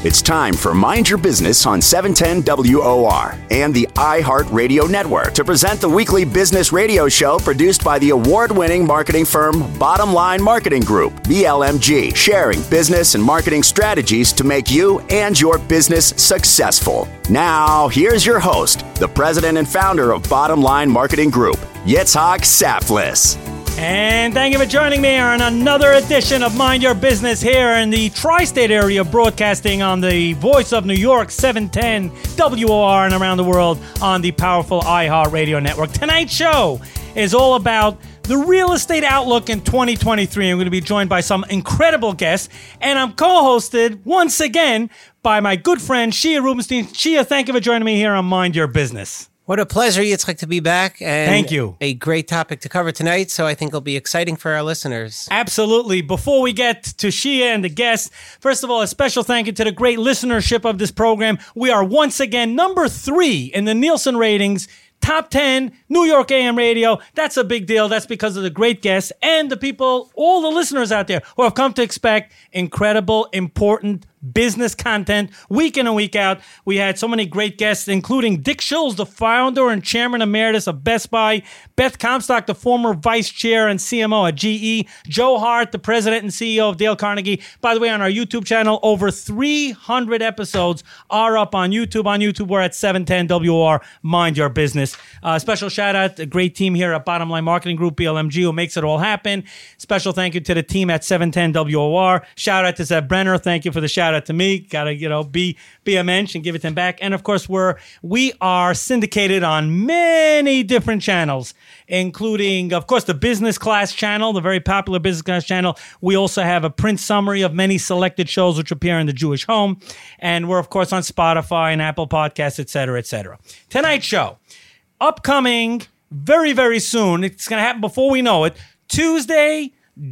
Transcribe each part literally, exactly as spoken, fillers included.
It's time for Mind Your Business on seven ten W O R and the iHeartRadio Network to present the weekly business radio show produced by the award-winning marketing firm Bottom Line Marketing Group, B L M G, sharing business and marketing strategies to make you and your business successful. Now, here's your host, the president and founder of Bottom Line Marketing Group, Yitzhak Saftlis. And thank you for joining me on another edition of Mind Your Business here in the tri-state area, broadcasting on the Voice of New York, seven ten W O R, and around the world on the powerful iHeartRadio Network. Tonight's show is all about the real estate outlook in twenty twenty-three. I'm going to be joined by some incredible guests, and I'm co-hosted once again by my good friend, Shia Rubenstein. Shia, thank you for joining me here on Mind Your Business. What a pleasure, Yitzhak, to be back. And thank you. A great topic to cover tonight, so I think it'll be exciting for our listeners. Absolutely. Before we get to Shia and the guests, first of all, a special thank you to the great listenership of this program. We are once again number three in the Nielsen ratings, top ten, New York A M radio. That's a big deal. That's because of the great guests and the people, all the listeners out there who have come to expect incredible, important business content week in and week out. We had so many great guests, including Dick Schulz, the founder and chairman emeritus of Best Buy, Beth Comstock, the former vice chair and C M O at G E, Joe Hart, the president and C E O of Dale Carnegie. By the way, on our YouTube channel, over three hundred episodes are up on YouTube. On YouTube, we're at seven ten W O R, Mind Your Business. Uh, special shout out to the great team here at Bottom Line Marketing Group, B L M G, who makes it all happen. Special thank you to the team at seven ten W O R. Shout out to Zeb Brenner. Thank you for the shout out to me. Gotta, you know, be be a mensch and give it to him back. And of course, we're we are syndicated on many different channels, including, of course, the Business Class channel, the very popular Business Class channel. We also have a print summary of many selected shows which appear in the Jewish Home. And we're, of course, on Spotify and Apple Podcasts, et cetera, et cetera. Tonight's show, upcoming very, very soon. It's going to happen before we know it. Tuesday,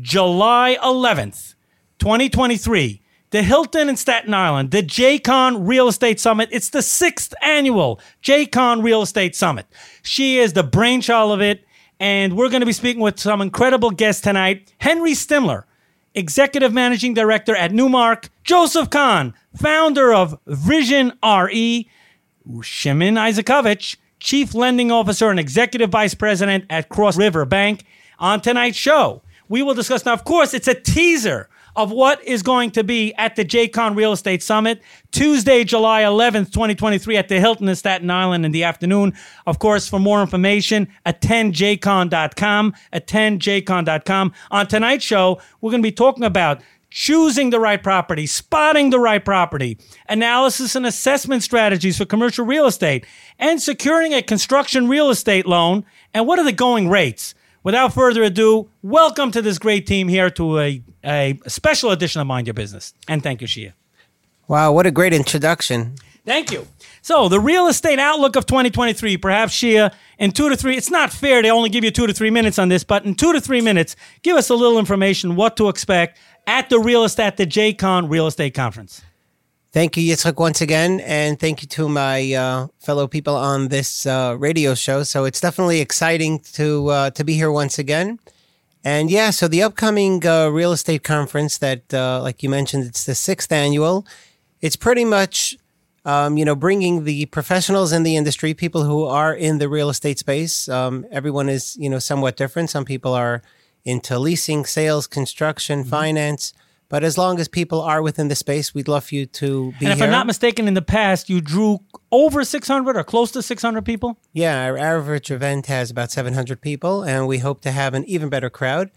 July eleventh, twenty twenty-three. The Hilton in Staten Island, the J CON Real Estate Summit. It's the sixth annual J CON Real Estate Summit. She is the brainchild of it, and we're going to be speaking with some incredible guests tonight. Henry Stimler, Executive Managing Director at Newmark. Joseph Kahn, founder of Vision R E. Shimon Isakovich, Chief Lending Officer and Executive Vice President at Cross River Bank. On tonight's show, we will discuss, now, of course, it's a teaser of what is going to be at the J CON Real Estate Summit, Tuesday, July eleventh, twenty twenty-three, at the Hilton in Staten Island in the afternoon. Of course, for more information, attend j con dot com, attend j con dot com. On tonight's show, we're going to be talking about choosing the right property, spotting the right property, analysis and assessment strategies for commercial real estate, and securing a construction real estate loan, and what are the going rates. Without further ado, welcome to this great team here to a, a special edition of Mind Your Business. And thank you, Shia. Wow, what a great introduction. Thank you. So, the real estate outlook of twenty twenty-three, perhaps, Shia, in two to three, it's not fair to only give you two to three minutes on this, but in two to three minutes, give us a little information, what to expect at the real estate, at the J CON Real Estate Conference. Thank you, Yitzhak, once again, and thank you to my uh, fellow people on this uh, radio show. So it's definitely exciting to uh, to be here once again. And yeah, so the upcoming uh, real estate conference that, uh, like you mentioned, it's the sixth annual. It's pretty much, um, you know, bringing the professionals in the industry, people who are in the real estate space. Um, everyone is, you know, somewhat different. Some people are into leasing, sales, construction, mm-hmm. finance. But as long as people are within the space, we'd love you to be here. And if here. I'm not mistaken, in the past, you drew over six hundred or close to six hundred people? Yeah, our average event has about seven hundred people, and we hope to have an even better crowd.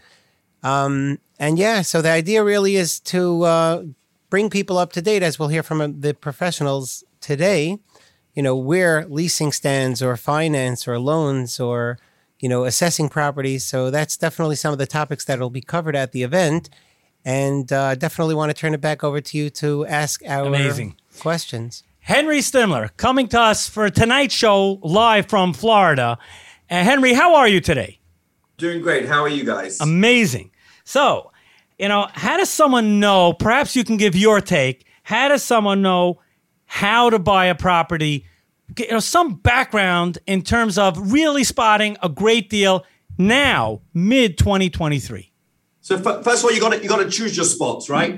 Um, and yeah, so the idea really is to uh, bring people up to date, as we'll hear from the professionals today, you know, where leasing stands or finance or loans or, you know, assessing properties. So that's definitely some of the topics that will be covered at the event. And uh, definitely want to turn it back over to you to ask our Amazing. questions. Henry Stimler, coming to us for tonight's show live from Florida. Uh, Henry, how are you today? Doing great. How are you guys? Amazing. So, you know, how does someone know, perhaps you can give your take, how does someone know how to buy a property, you know, some background in terms of really spotting a great deal now, mid twenty twenty-three? So f- first of all, you got to you got to choose your spots, right?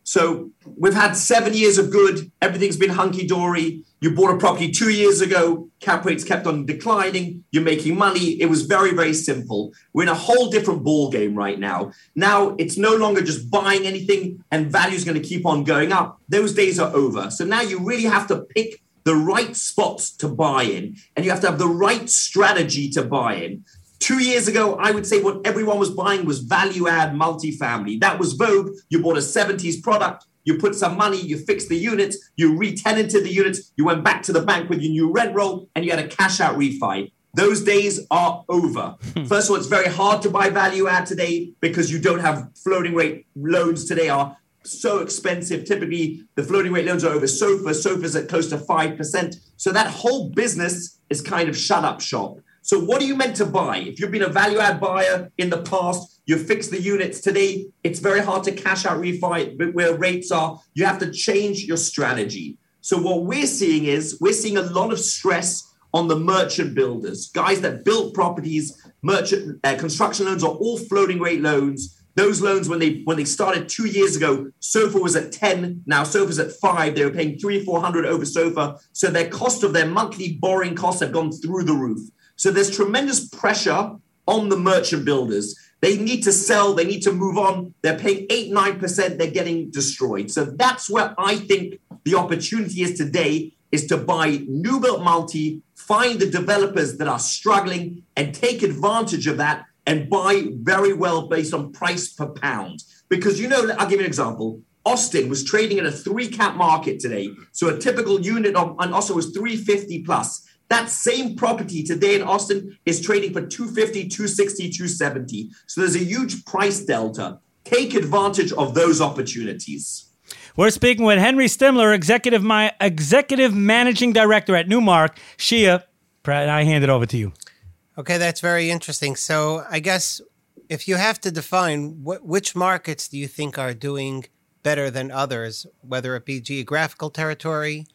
So we've had seven years of good. Everything's been hunky-dory. You bought a property two years ago. Cap rates kept on declining. You're making money. It was very, very simple. We're in a whole different ball game right now. Now it's no longer just buying anything and value is going to keep on going up. Those days are over. So now you really have to pick the right spots to buy in, and you have to have the right strategy to buy in. Two years ago, I would say what everyone was buying was value-add multifamily. That was vogue. You bought a seventies product, you put some money, you fixed the units, you re-tenanted the units, you went back to the bank with your new rent roll, and you had a cash-out refi. Those days are over. First of all, it's very hard to buy value-add today because you don't have floating rate loans today are so expensive. Typically, the floating rate loans are over SOFR. SOFR's at close to five percent. So that whole business is kind of shut up shop. So what are you meant to buy? If you've been a value add buyer in the past, you fix the units today, it's very hard to cash out refi where rates are. You have to change your strategy. So what we're seeing is we're seeing a lot of stress on the merchant builders, guys that built properties. Merchant uh, construction loans are all floating rate loans. Those loans, when they when they started two years ago, SOFR was at ten. Now SOFR's at five. They were paying three, four hundred over SOFR. So their cost of their monthly borrowing costs have gone through the roof. So there's tremendous pressure on the merchant builders. They need to sell. They need to move on. They're paying eight, nine percent. They're getting destroyed. So that's where I think the opportunity is today, is to buy new built multi, find the developers that are struggling and take advantage of that and buy very well based on price per pound. Because, you know, I'll give you an example. Austin was trading at a three cap market today. So a typical unit on, on Austin was three fifty plus. That same property today in Austin is trading for two fifty, two sixty, two seventy. So there's a huge price delta. Take advantage of those opportunities. We're speaking with Henry Stimler, executive my executive managing director at Newmark. Shia, I hand it over to you. Okay, that's very interesting. So I guess if you have to define what, which markets do you think are doing better than others, whether it be geographical territory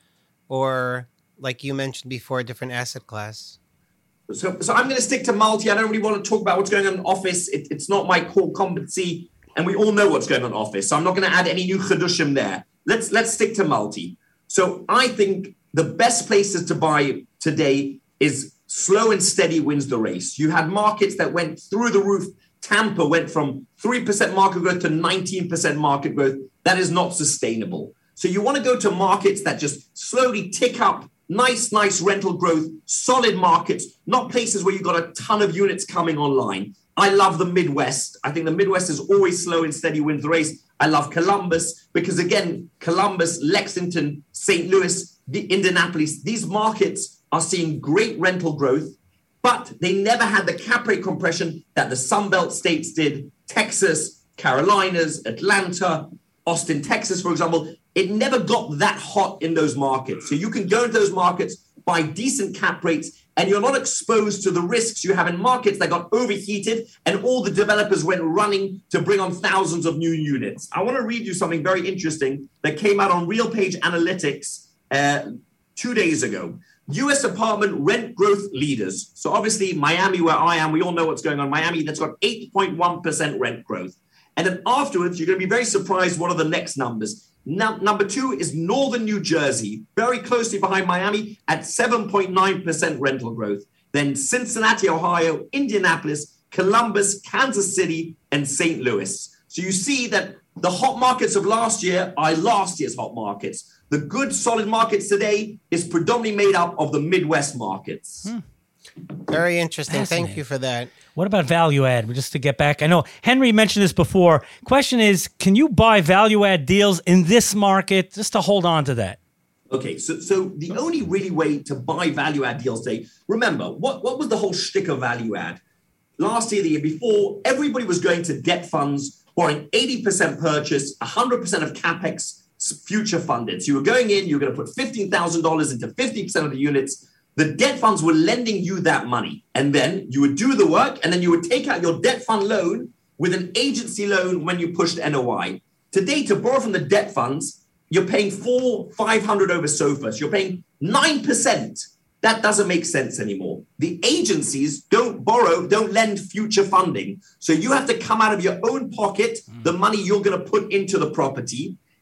or, like you mentioned before, a different asset class? So, so I'm going to stick to multi. I don't really want to talk about what's going on in office. It, it's not my core competency, and we all know what's going on in office. So I'm not going to add any new chedushim there. Let's let's stick to multi. So I think the best places to buy today is slow and steady wins the race. You had markets that went through the roof. Tampa went from three percent market growth to nineteen percent market growth. That is not sustainable. So you want to go to markets that just slowly tick up. Nice, nice rental growth, solid markets, not places where you've got a ton of units coming online. I love the Midwest. I think the Midwest is always slow and steady wins the race. I love Columbus because, again, Columbus, Lexington, Saint Louis, the Indianapolis, these markets are seeing great rental growth, but they never had the cap rate compression that the Sunbelt states did. Texas, Carolinas, Atlanta, Austin, Texas, for example. It never got that hot in those markets. So you can go into those markets, buy decent cap rates, and you're not exposed to the risks you have in markets that got overheated and all the developers went running to bring on thousands of new units. I want to read you something very interesting that came out on RealPage Analytics uh, two days ago. U S apartment rent growth leaders. So obviously Miami, where I am, we all know what's going on. Miami, that's got eight point one percent rent growth. And then afterwards, you're going to be very surprised what are the next numbers. Now, number two is Northern New Jersey, very closely behind Miami at seven point nine percent rental growth. Then Cincinnati, Ohio, Indianapolis, Columbus, Kansas City, and Saint Louis. So you see that the hot markets of last year are last year's hot markets. The good, solid markets today is predominantly made up of the Midwest markets. Hmm. Very interesting. Thank you for that. What about value add? Just to get back, I know Henry mentioned this before. Question is, can you buy value add deals in this market just to hold on to that? Okay, so so the only really way to buy value add deals today, remember, what, what was the whole shtick of value add? Last year, the year before, everybody was going to debt funds for an eighty percent purchase, one hundred percent of CapEx future funded. So you were going in, you were going to put fifteen thousand dollars into fifty percent of the units. The debt funds were lending you that money. And then you would do the work, and then you would take out your debt fund loan with an agency loan when you pushed N O I. Today, to borrow from the debt funds, you're paying four, five hundred over SOFR. So you're paying nine percent. That doesn't make sense anymore. The agencies don't borrow, don't lend future funding. So you have to come out of your own pocket, the money you're going to put into the property.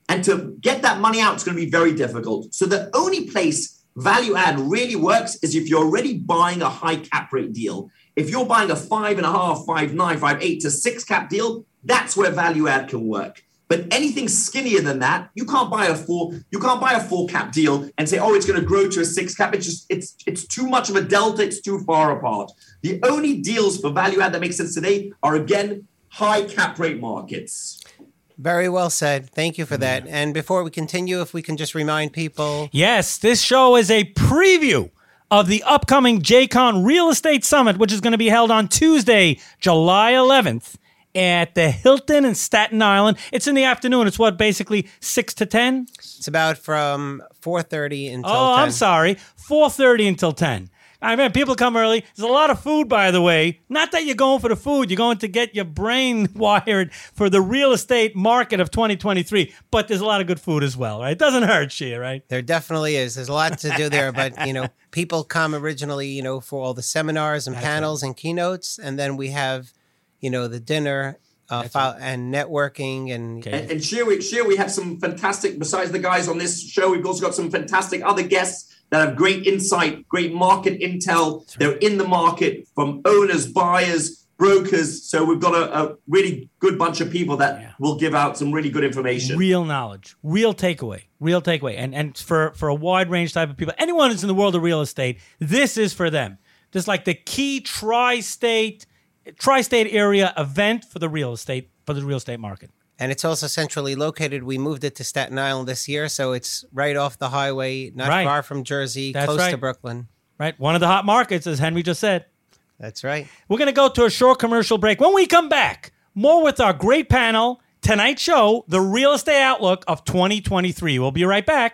And to get that money out, it's going to be very difficult. So the only place value add really works is if you're already buying a high cap rate deal. If you're buying a five and a half, five, nine, five, eight to six cap deal, that's where value add can work. But anything skinnier than that, you can't buy a four, you can't buy a four cap deal and say, oh, it's going to grow to a six cap. It's just, it's, it's too much of a delta. It's too far apart. The only deals for value add that make sense today are, again, high cap rate markets. Very well said. Thank you for that. And before we continue, if we can just remind people. Yes, this show is a preview of the upcoming J CON Real Estate Summit, which is going to be held on Tuesday, July eleventh. At the Hilton in Staten Island. It's in the afternoon. It's what, basically six to ten? It's about from four thirty until oh, ten. I'm sorry. four thirty until ten. I mean, people come early. There's a lot of food, by the way. Not that you're going for the food. You're going to get your brain wired for the real estate market of twenty twenty-three. But there's a lot of good food as well, right? It doesn't hurt, Shia, right? There definitely is. There's a lot to do there. But, you know, people come originally, you know, for all the seminars and That's panels right. and keynotes. And then we have, you know, the dinner uh, fo- right. and networking. And okay. and, and Shia, we, Shia, we have some fantastic, besides the guys on this show, we've also got some fantastic other guests that have great insight, great market intel. Right. They're in the market from owners, buyers, brokers. So we've got a, a really good bunch of people that yeah. will give out some really good information. Real knowledge, real takeaway, real takeaway. And and for, for a wide range type of people, anyone who's in the world of real estate, this is for them. This is like the key tri-state, tri-state area event for the real estate, for the real estate market. And it's also centrally located. We moved it to Staten Island this year, so it's right off the highway, not right. far from Jersey, That's close right. to Brooklyn. Right, one of the hot markets, as Henry just said. That's right. We're going to go to a short commercial break. When we come back, more with our great panel, tonight's show, The Real Estate Outlook of twenty twenty-three. We'll be right back.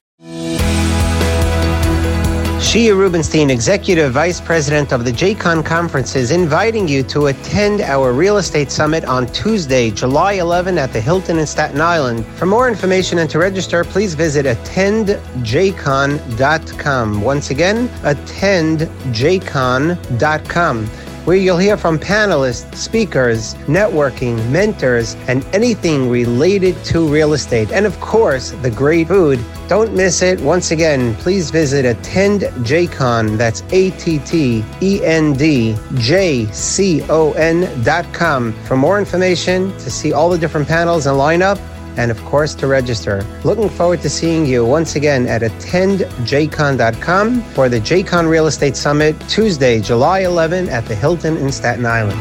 Shia Rubinstein, Executive Vice President of the J CON Conference, is inviting you to attend our Real Estate Summit on Tuesday, July eleventh at the Hilton in Staten Island. For more information and to register, please visit attend j con dot com. Once again, attend j con dot com, where you'll hear from panelists, speakers, networking, mentors, and anything related to real estate. And of course, the great food. Don't miss it. Once again, please visit attend j con, that's A T T E N D J C O N dot com for more information, to see all the different panels and lineup, and of course to register. Looking forward to seeing you once again at attend j con dot com for the J CON Real Estate Summit, Tuesday, July eleventh at the Hilton in Staten Island.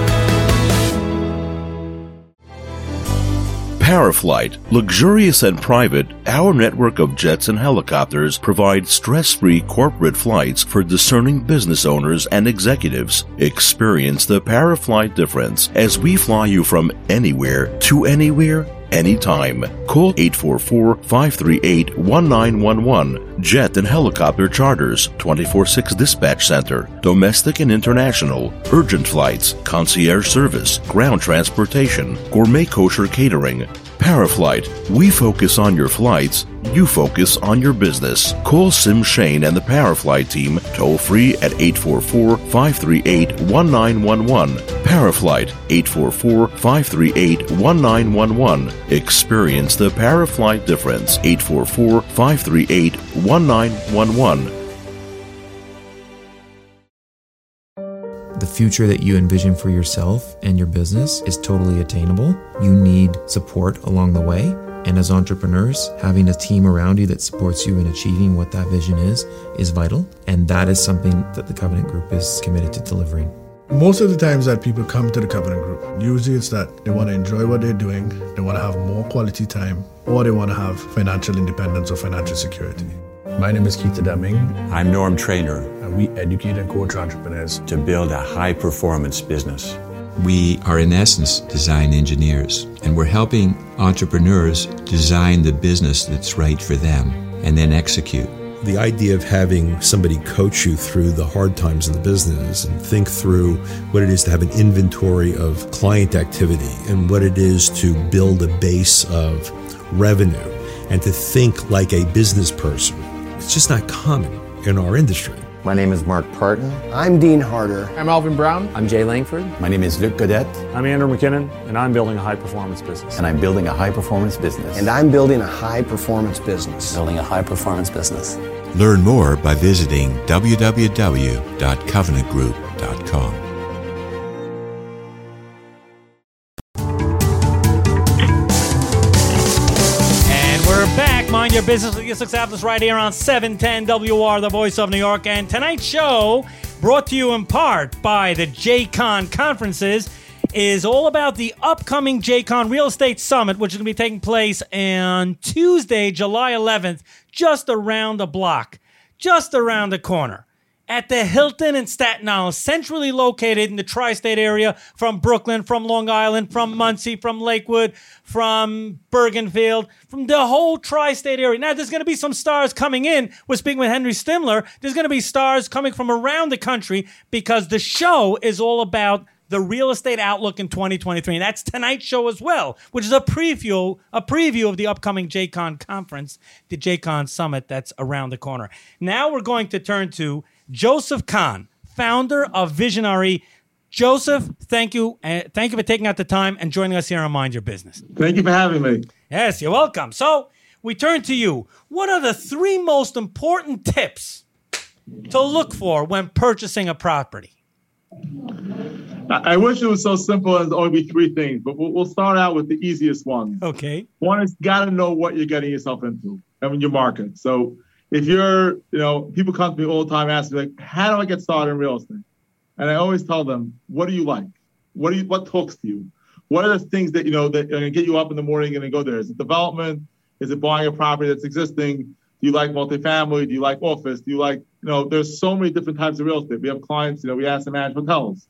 Paraflight, luxurious and private, our network of jets and helicopters provide stress-free corporate flights for discerning business owners and executives. Experience the Paraflight difference as we fly you from anywhere to anywhere, anytime. Call eight four four, five three eight, one nine one one. Jet and helicopter charters, twenty-four six dispatch center, domestic and international, urgent flights, concierge service, ground transportation, gourmet kosher catering. Paraflight, we focus on your flights, you focus on your business. Call Sim Shane and the Paraflight team toll free at eight four four, five three eight, one nine one one. Paraflight, eight four four, five three eight, one nine one one. Experience the Paraflight difference, eight four four, five three eight, one nine one one. The future that you envision for yourself and your business is totally attainable. You need support along the way. And as entrepreneurs, having a team around you that supports you in achieving what that vision is, is vital. And that is something that the Covenant Group is committed to delivering. Most of the times that people come to the Covenant Group, usually it's that they want to enjoy what they're doing, they want to have more quality time, or they want to have financial independence or financial security. My name is Keith Deming. I'm Norm Trainer. And we educate and coach entrepreneurs to build a high-performance business. We are, in essence, design engineers, and we're helping entrepreneurs design the business that's right for them and then execute. The idea of having somebody coach you through the hard times in the business and think through what it is to have an inventory of client activity and what it is to build a base of revenue and to think like a business person, it's just not common in our industry. My name is Mark Parton. I'm Dean Harder. I'm Alvin Brown. I'm Jay Langford. My name is Luc Godet. I'm Andrew McKinnon, and I'm building a high-performance business. And I'm building a high-performance business. And I'm building a high-performance business. Building a high-performance business. Learn more by visiting w w w dot covenant group dot com. Mind Your Business with Yitzhak Savlis right here on seven ten W R, the voice of New York. And tonight's show, brought to you in part by the J CON Conferences, is all about the upcoming J CON Real Estate Summit, which is going to be taking place on Tuesday, July eleventh, just around the block, just around the corner, at the Hilton in Staten Island, centrally located in the tri-state area from Brooklyn, from Long Island, from Muncie, from Lakewood, from Bergenfield, from the whole tri-state area. Now, there's going to be some stars coming in. We're speaking with Henry Stimler. There's going to be stars coming from around the country because the show is all about the real estate outlook in twenty twenty-three. And that's tonight's show as well, which is a preview, a preview of the upcoming J CON conference, the J CON Summit that's around the corner. Now we're going to turn to Joseph Kahn, founder of Visionary. Joseph, thank you. Uh, thank you for taking out the time and joining us here on Mind Your Business. Thank you for having me. Yes, you're welcome. So we turn to you. What are the three most important tips to look for when purchasing a property? I wish it was so simple as only be three things, but we'll, we'll start out with the easiest one. Okay. One is got to know what you're getting yourself into, I mean, your market. So if you're, you know, people come to me all the time asking me, like, how do I get started in real estate? And I always tell them, what do you like? What do you, what talks to you? What are the things that, you know, that are going to get you up in the morning and then go there? Is it development? Is it buying a property that's existing? Do you like multifamily? Do you like office? Do you like, you know, there's so many different types of real estate. We have clients, you know, we ask them manage hotels.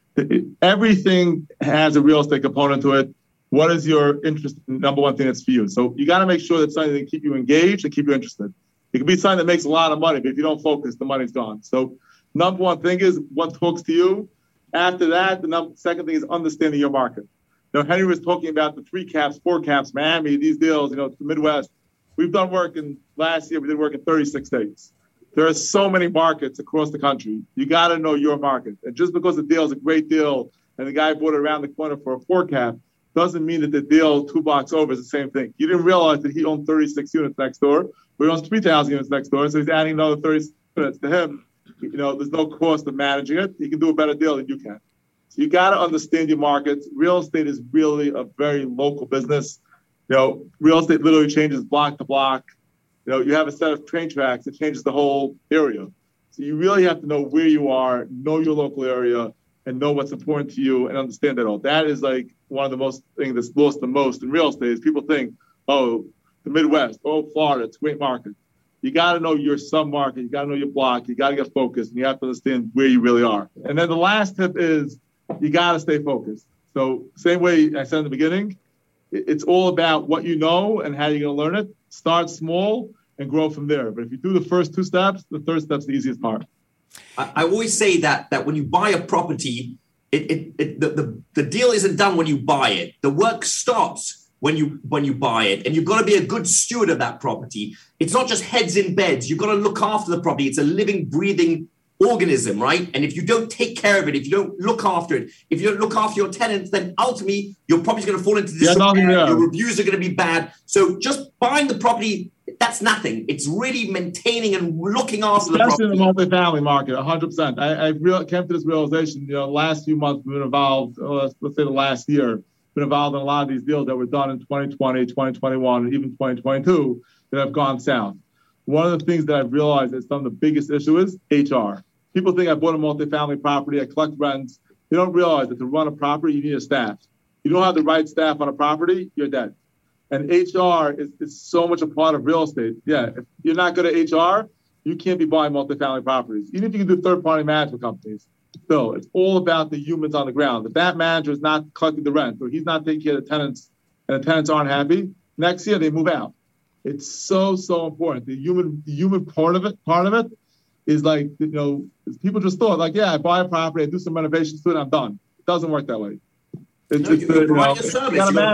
Everything has a real estate component to it. What is your interest in number one thing that's for you? So you got to make sure that's something that can keep you engaged and keep you interested. It can be something that makes a lot of money, but if you don't focus, the money's gone. So number one thing is what talks to you. After that, the number, second thing is understanding your market. You know, Henry was talking about the three caps, four caps, Miami, these deals, you know, the Midwest. We've done work in last year, we did work in thirty-six states. There are so many markets across the country. You got to know your market. And just because the deal is a great deal and the guy bought it around the corner for a four cap doesn't mean that the deal two blocks over is the same thing. You didn't realize that he owned thirty-six units next door, but he owns three thousand units next door, so he's adding another thirty-six units to him. You know, there's no cost of managing it. He can do a better deal than you can. So you got to understand your markets. Real estate is really a very local business. You know, real estate literally changes block to block. You know, you have a set of train tracks that changes the whole area. So you really have to know where you are, know your local area, and know what's important to you and understand that all. That is like one of the most things that's lost the most in real estate is people think, oh, the Midwest, oh, Florida, it's a great market. You got to know your sub-market. You got to know your block. You got to get focused, and you have to understand where you really are. And then the last tip is you got to stay focused. So same way I said in the beginning, it's all about what you know and how you're going to learn it. Start small and grow from there. But if you do the first two steps, the third step's the easiest part. I, I always say that that when you buy a property, it, it, it the, the, the deal isn't done when you buy it. The work stops when you when you buy it. And you've got to be a good steward of that property. It's not just heads in beds. You've got to look after the property. It's a living, breathing organism, right? And if you don't take care of it, if you don't look after it, if you don't look after your tenants, then ultimately your property's going to fall into disrepair. Yeah, your reviews are going to be bad. So just buying the property, that's nothing. It's really maintaining and looking after the property. Especially in the multifamily market, one hundred percent. I, I real, came to this realization, you know, the last few months we've been involved, uh, let's, let's say the last year, been involved in a lot of these deals that were done in twenty twenty, twenty twenty-one, and even twenty twenty-two that have gone south. One of the things that I've realized is some of the biggest issue is H R. People think I bought a multifamily property, I collect rents. They don't realize that to run a property, you need a staff. You don't have the right staff on a property, you're dead. And H R is, is so much a part of real estate. Yeah, if you're not good at H R, you can't be buying multifamily properties. Even if you can do third-party management companies, still, it's all about the humans on the ground. If that manager is not collecting the rent or he's not taking care of the tenants and the tenants aren't happy, next year they move out. It's so, so important. The human the human part of it, part of it is like, you know, people just thought like, yeah, I buy a property, I do some renovations to it, I'm done. It doesn't work that way. It's, no, it's, you're you providing know, a service. You gotta You're, manage it.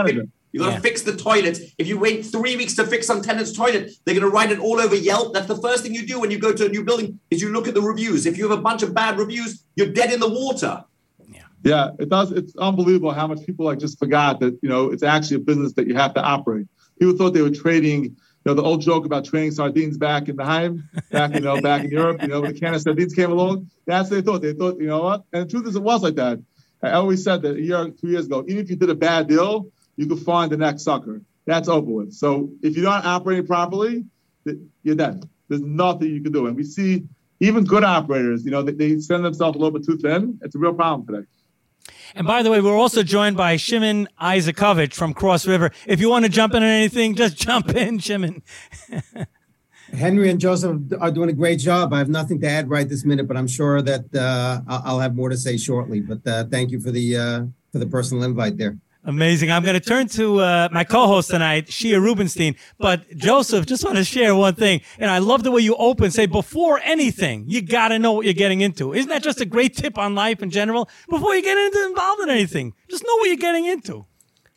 You got to Yeah. fix the toilets. If you wait three weeks to fix some tenant's toilet, they're going to write it all over Yelp. That's the first thing you do when you go to a new building is you look at the reviews. If you have a bunch of bad reviews, you're dead in the water. Yeah, it does. It's unbelievable how much people like just forgot that, you know, it's actually a business that you have to operate. People thought they were trading, you know, the old joke about trading sardines back in the Heim, back, you know, back in Europe, you know, when the can of sardines came along. That's what they thought. They thought, you know what? And the truth is, it was like that. I always said that a year, two years ago, even if you did a bad deal, you could find the next sucker. That's over with. So if you're not operating properly, you're dead. There's nothing you can do. And we see even good operators, you know, they, they send themselves a little bit too thin. It's a real problem today. And by the way, we're also joined by Shimon Isakovich from Cross River. If you want to jump in on anything, just jump in, Shimon. Henry and Joseph are doing a great job. I have nothing to add right this minute, but I'm sure that uh, I'll have more to say shortly. But uh, thank you for the uh, for the personal invite there. Amazing. I'm going to turn to uh, my co-host tonight, Shia Rubenstein. But Joseph, just want to share one thing. And I love the way you open, say, before anything, you got to know what you're getting into. Isn't that just a great tip on life in general? Before you get into, involved in anything, just know what you're getting into.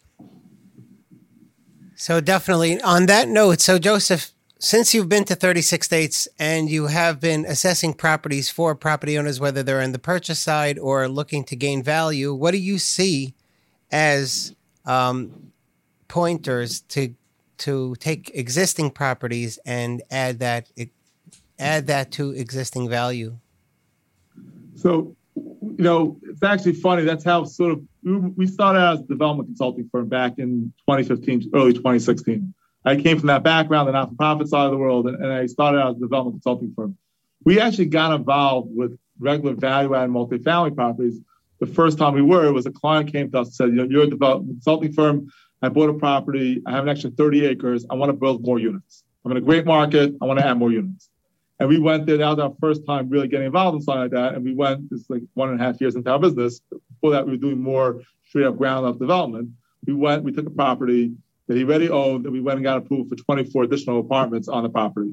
So definitely on that note, so Joseph, since you've been to thirty-six states and you have been assessing properties for property owners, whether they're on the purchase side or looking to gain value, what do you see as um, pointers to to take existing properties and add that add that to existing value? So, you know, it's actually funny. That's how sort of we started out as a development consulting firm back in twenty fifteen, early twenty sixteen. I came from that background, the not-for-profit side of the world, and, and I started out as a development consulting firm. We actually got involved with regular value-added multifamily properties. The first time we were, it was a client came to us and said, you know, you're a development consulting firm. I bought a property. I have an extra thirty acres. I want to build more units. I'm in a great market. I want to add more units. And we went there. That was our first time really getting involved in something like that. And we went, this is like one and a half years into our business. Before that, we were doing more straight up ground up development. We went, we took a property that he already owned, and we went and got approval for twenty-four additional apartments on the property.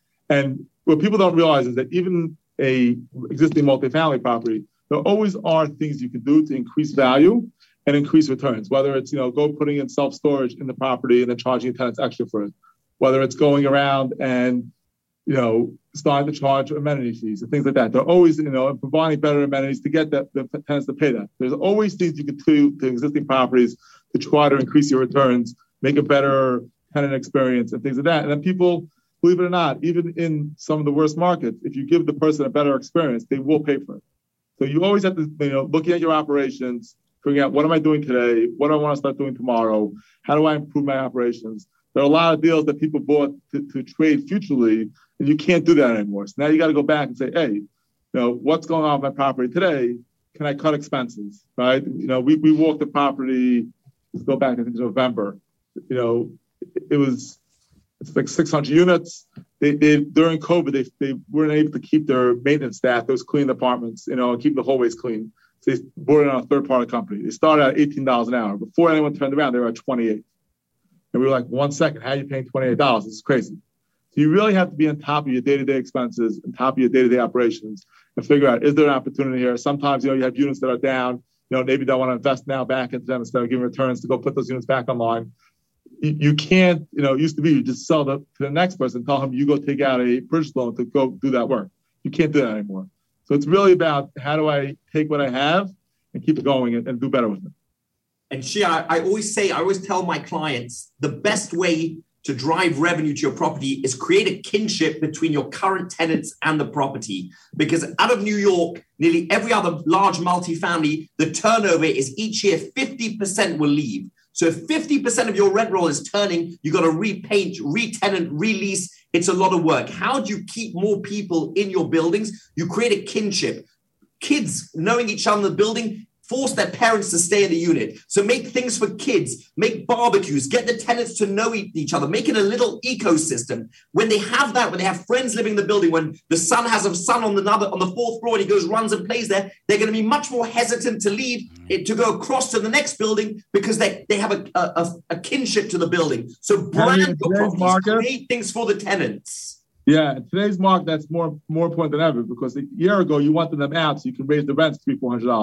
And what people don't realize is that even a existing multifamily property, there always are things you can do to increase value and increase returns, whether it's, you know, go putting in self-storage in the property and then charging tenants extra for it, whether it's going around and, you know, starting to charge amenity fees and things like that. They're always, you know, providing better amenities to get that, the tenants to pay that. There's always things you can do to existing properties to try to increase your returns, make a better tenant experience and things like that. And then people, believe it or not, even in some of the worst markets, if you give the person a better experience, they will pay for it. So you always have to, you know, looking at your operations, figuring out what am I doing today? What do I want to start doing tomorrow? How do I improve my operations? There are a lot of deals that people bought to, to trade futurely, and you can't do that anymore. So now you got to go back and say, hey, you know, what's going on with my property today? Can I cut expenses, right? You know, we, we walked the property, let's go back, I think, to November. You know, it, it was, it's like six hundred units. They, they during COVID, they, they weren't able to keep their maintenance staff. Those clean the apartments, you know, and keep the hallways clean. So they brought it on a third-party company. They started at eighteen dollars an hour. Before anyone turned around, they were at twenty-eight. And we were like, one second, how are you paying twenty-eight dollars? This is crazy. So you really have to be on top of your day-to-day expenses, on top of your day-to-day operations, and figure out, is there an opportunity here? Sometimes, you know, you have units that are down. You know, maybe they want to invest now back into them instead of giving returns to go put those units back online. You, you can't, you know, it used to be you just sell the, to the next person, tell him you go take out a purchase loan to go do that work. You can't do that anymore. So it's really about how do I take what I have and keep it going and, and do better with it. And Shia, I, I always say, I always tell my clients, the best way to drive revenue to your property is create a kinship between your current tenants and the property. Because out of New York, nearly every other large multifamily, the turnover is each year fifty percent will leave. So if fifty percent of your rent roll is turning, you got to repaint, re-tenant, release. It's a lot of work. How do you keep more people in your buildings? You create a kinship. Kids knowing each other in the building, force their parents to stay in the unit. So make things for kids, make barbecues, get the tenants to know each other, make it a little ecosystem. When they have that, when they have friends living in the building, when the son has a son on another on the fourth floor and he goes, runs and plays there, they're going to be much more hesitant to leave, it, to go across to the next building because they, they have a, a, a kinship to the building. So brand your properties, create things for the tenants. Yeah, in today's market, that's more more important than ever because a year ago, you wanted them out so you can raise the rents three, four hundred dollars.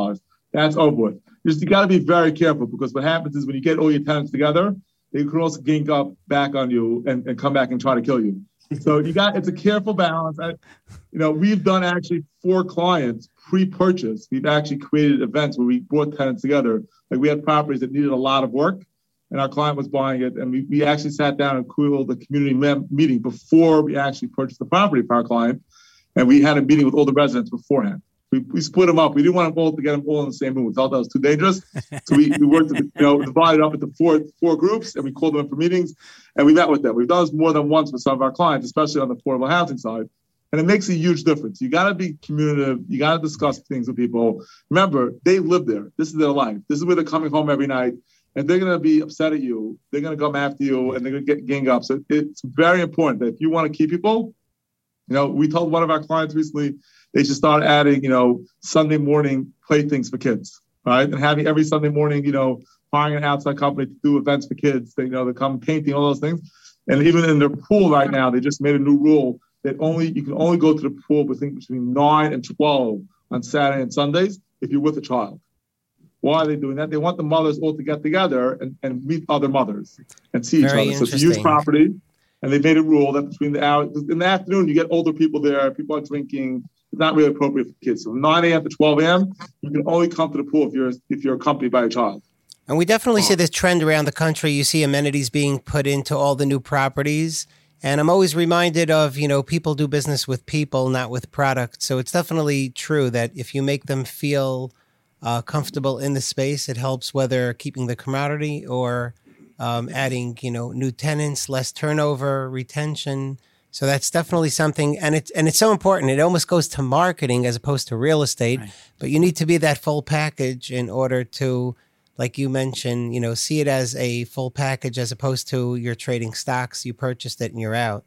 that's over with. Just, you got to be very careful, because what happens is when you get all your tenants together, they can also gink up back on you and, and come back and try to kill you. So you got, it's a careful balance. I, you know, we've done actually four clients pre-purchase. We've actually created events where we brought tenants together. Like we had properties that needed a lot of work, and our client was buying it. And we, we actually sat down and called the community mem- meeting before we actually purchased the property for our client. And we had a meeting with all the residents beforehand. We, we split them up. We didn't want them all to get them all in the same room. We felt that was too dangerous. So we, we worked, you know, divided up into four four groups, and we called them in for meetings, and we met with them. We've done this more than once with some of our clients, especially on the affordable housing side. And it makes a huge difference. You got to be communicative. You got to discuss things with people. Remember, they live there. This is their life. This is where they're coming home every night. And they're going to be upset at you. They're going to come after you, and they're going to get gang up. So it's very important that if you want to keep people, you know, we told one of our clients recently, they should start adding, you know, Sunday morning playthings for kids, right? And having every Sunday morning, you know, hiring an outside company to do events for kids. They, you know, they come painting, all those things. And even in their pool right now, they just made a new rule that only you can only go to the pool between, between nine and twelve on Saturday and Sundays if you're with a child. Why are they doing that? They want the mothers all to get together and, and meet other mothers and see Very each other. So it's a huge property. And they made a rule that between the hours, in the afternoon, you get older people there, people are drinking. It's not really appropriate for kids. So from nine a.m. to twelve a.m., you can only come to the pool if you're if you're accompanied by a child. And we definitely see this trend around the country. You see amenities being put into all the new properties. And I'm always reminded of, you know, people do business with people, not with products. So it's definitely true that if you make them feel uh, comfortable in the space, it helps, whether keeping the camaraderie or um, adding, you know, new tenants, less turnover, retention. So that's definitely something, and it's and it's so important. It almost goes to marketing as opposed to real estate, right. But you need to be that full package in order to, like you mentioned, you know, see it as a full package as opposed to you're trading stocks, you purchased it and you're out.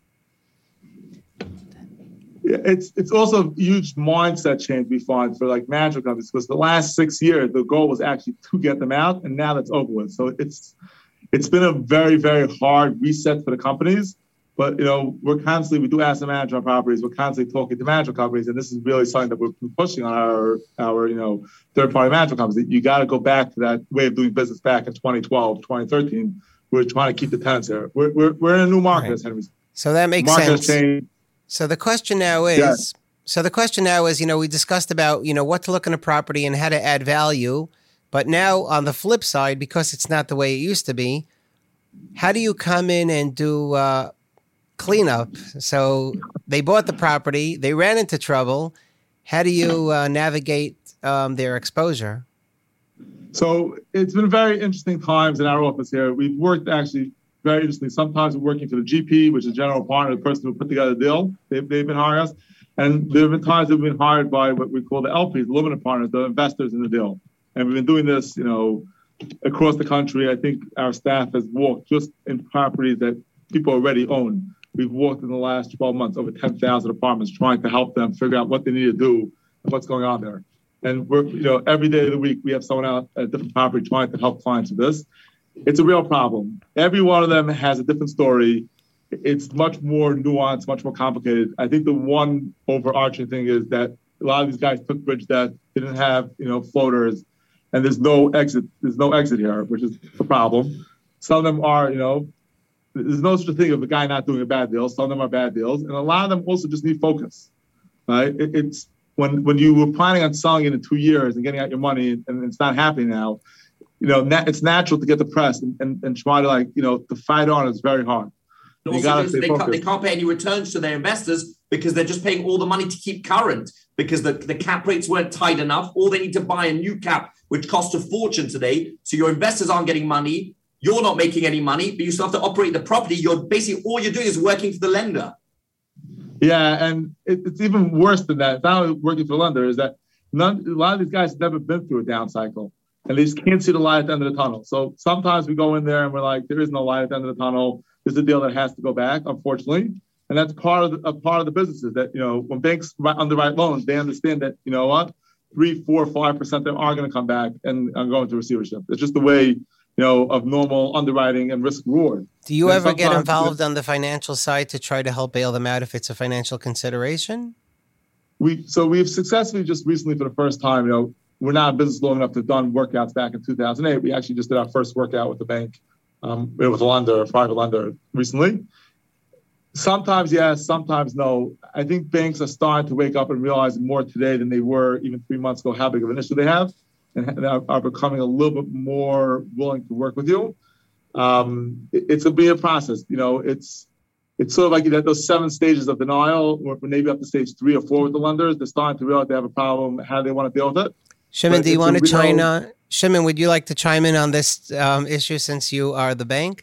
Yeah, it's it's also a huge mindset change we find for like management companies, because the last six years the goal was actually to get them out, and now that's over with. So it's it's been a very very hard reset for the companies. But, you know, we're constantly, we do asset management properties. We're constantly talking to management companies. And this is really something that we're pushing on our, our you know, third-party management companies. You got to go back to that way of doing business back in twenty twelve, twenty thirteen. We're trying to keep the tenants there. We're, we're, we're in a new market, right. As Henry said. So that makes sense. So the question now is, yes. so the question now is, you know, we discussed about, you know, what to look in a property and how to add value. But now on the flip side, because it's not the way it used to be, how do you come in and do uh, cleanup? So they bought the property, they ran into trouble. How do you uh, navigate um, their exposure? So it's been very interesting times in our office here. We've worked actually very interestingly. Sometimes we're working for the G P, which is general partner, the person who put together the deal. They've, they've been hiring us. And there have been times we've been hired by what we call the L Ps, the limited partners, the investors in the deal. And we've been doing this, you know, across the country. I think our staff has walked just in properties that people already own. We've walked in the last twelve months over ten thousand apartments trying to help them figure out what they need to do and what's going on there. And we're, you know, every day of the week, we have someone out at a different property trying to help clients with this. It's a real problem. Every one of them has a different story. It's much more nuanced, much more complicated. I think the one overarching thing is that a lot of these guys took bridge debt, didn't have, you know, floaters, and there's no exit. There's no exit here, which is the problem. Some of them are, you know, there's no such a thing of a guy not doing a bad deal. Some of them are bad deals. And a lot of them also just need focus, right? It, it's when when you were planning on selling it in two years and getting out your money and it's not happening now, you know, na- it's natural to get depressed and, and, and try to, like, you know, to fight on is very hard. You also, they, can't, they can't pay any returns to their investors because they're just paying all the money to keep current because the, the cap rates weren't tight enough, or they need to buy a new cap, which costs a fortune today. So your investors aren't getting money. You're not making any money, but you still have to operate the property. You're basically, all you're doing is working for the lender. Yeah, and it, it's even worse than that. It's not only working for the lender, is that none, a lot of these guys have never been through a down cycle, and they just can't see the light at the end of the tunnel. So sometimes we go in there and we're like, there is no light at the end of the tunnel. There's a deal that has to go back, unfortunately. And that's part of the, a part of the businesses that, you know, when banks underwrite loans, they understand that, you know what, three, four, five percent of them are going to come back and, and go into receivership. It's just the way, you know, of normal underwriting and risk reward. Do you and ever get involved on the financial side to try to help bail them out if it's a financial consideration? We so we've successfully just recently for the first time, you know, we're not in business long enough to have done workouts back in two thousand eight. We actually just did our first workout with the bank, um, with a lender, a private lender recently. Sometimes yes, sometimes no. I think banks are starting to wake up and realize more today than they were even three months ago how big of an issue they have, and are, are becoming a little bit more willing to work with you. Um, it, it's a big process. You know, it's it's sort of like you know, those seven stages of denial, or maybe up to stage three or four with the lenders. They're starting to realize they have a problem, how they want to deal with it. Shimon, But do you it's a want to real- chime in? Shimon, would you like to chime in on this um, issue since you are the bank?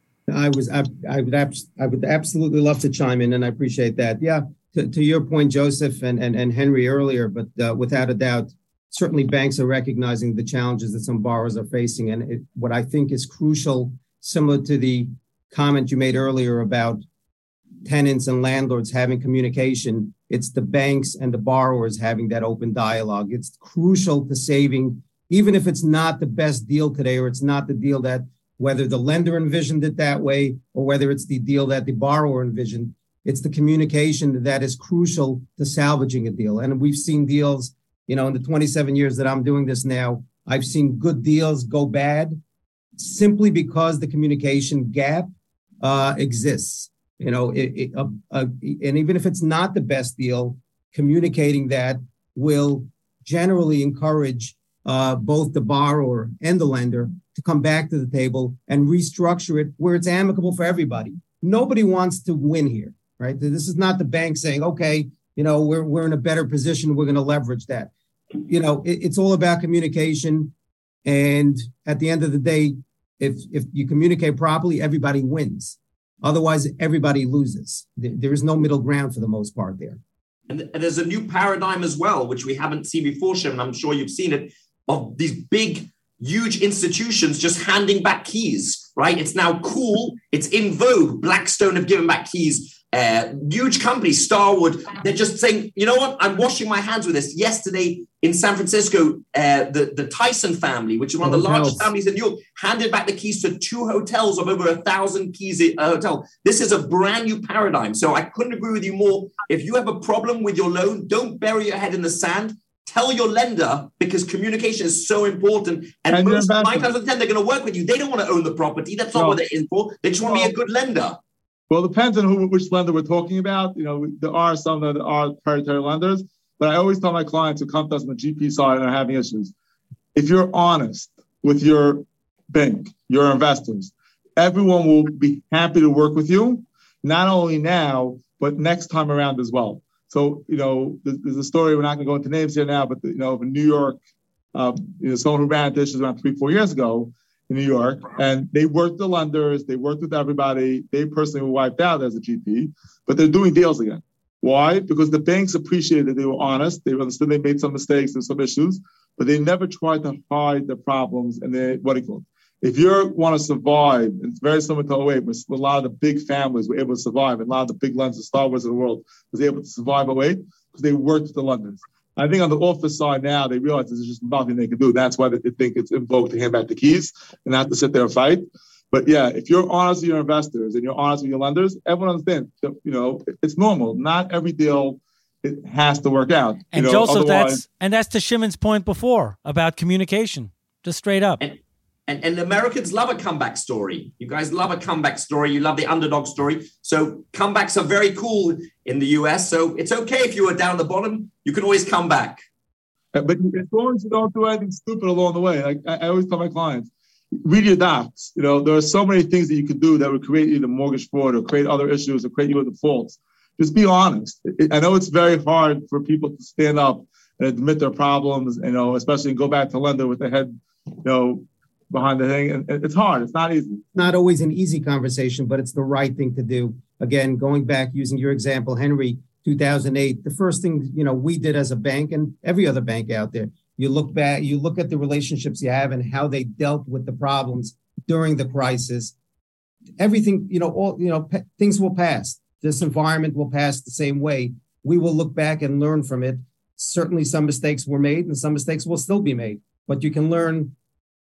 I was, I, I would, abs- I would absolutely love to chime in, and I appreciate that. Yeah, to, to your point, Joseph and, and, and Henry earlier, but uh, without a doubt, certainly banks are recognizing the challenges that some borrowers are facing. And it, what I think is crucial, similar to the comment you made earlier about tenants and landlords having communication, it's the banks and the borrowers having that open dialogue. It's crucial to saving, even if it's not the best deal today, or it's not the deal that whether the lender envisioned it that way or whether it's the deal that the borrower envisioned, it's the communication that is crucial to salvaging a deal. And we've seen deals, you know, in the twenty-seven years that I'm doing this now, I've seen good deals go bad simply because the communication gap uh, exists. You know, it, it, uh, uh, and even if it's not the best deal, communicating that will generally encourage uh, both the borrower and the lender to come back to the table and restructure it where it's amicable for everybody. Nobody wants to win here, right? This is not the bank saying, okay, you know, we're we're in a better position, we're going to leverage that. You know, it, it's all about communication. And at the end of the day, if if you communicate properly, everybody wins. Otherwise, everybody loses. There, there is no middle ground for the most part there. And, and there's a new paradigm as well, which we haven't seen before, Shimon. I'm sure you've seen it, of these big, huge institutions just handing back keys, right? It's now cool. It's in vogue. Blackstone have given back keys. Uh, huge companies, Starwood, they're just saying, you know what? I'm washing my hands with this. Yesterday in San Francisco, uh, the, the Tyson family, which is one of the Hotels. largest families in New York, handed back the keys to two hotels of over a thousand keys a hotel. This is a brand new paradigm. So I couldn't agree with you more. If you have a problem with your loan, don't bury your head in the sand. Tell your lender, because communication is so important. And, And most your nine investment. times out of ten, they're going to work with you. They don't want to own the property. That's not No. what they're in for. They just want to be a good lender. Well, it depends on who, which lender we're talking about. You know, there are some that are predatory lenders, but I always tell my clients who come to us on the G P side and are having issues, if you're honest with your bank, your investors, everyone will be happy to work with you, not only now, but next time around as well. So, you know, there's, there's a story, we're not going to go into names here now, but, you know, in New York, uh, you know, someone who ran into issues around three, four years ago, in New York, and they worked with the lenders, they worked with everybody. They personally were wiped out as a G P, but they're doing deals again. Why? Because the banks appreciated that they were honest. They understood they made some mistakes and some issues, but they never tried to hide the problems and they, what do you call it? If you want to survive, it's very similar to oh eight, where a lot of the big families were able to survive, and a lot of the big lenders, Star Wars of the world, was able to survive oh eight because they worked with the lenders. I think on the office side now, they realize there's just nothing they can do. That's why they think it's in vogue to hand back the keys and not to sit there and fight. But yeah, if you're honest with your investors and you're honest with your lenders, everyone understands that, you know, it's normal. Not every deal it has to work out. And you know, Joseph, otherwise- that's and that's to Shimon's point before about communication, just straight up. And, and, and Americans love a comeback story. You guys love a comeback story. You love the underdog story. So comebacks are very cool in the U S. So it's okay if you are down at the bottom. You can always come back. But as long as you don't do anything stupid along the way, like I, I always tell my clients, read your docs. You know, there are so many things that you can do that would create either mortgage fraud or create other issues or create you with defaults. Just be honest. It, I know it's very hard for people to stand up and admit their problems, you know, especially go back to lender with their head, you know, behind the thing. And it's hard. It's not easy. Not always an easy conversation, but it's the right thing to do. Again, going back, using your example, Henry, two thousand eight, the first thing, you know, we did as a bank and every other bank out there, you look back, you look at the relationships you have and how they dealt with the problems during the crisis. Everything, you know, all, you know, pe- things will pass. This environment will pass the same way. We will look back and learn from it. Certainly some mistakes were made and some mistakes will still be made, but you can learn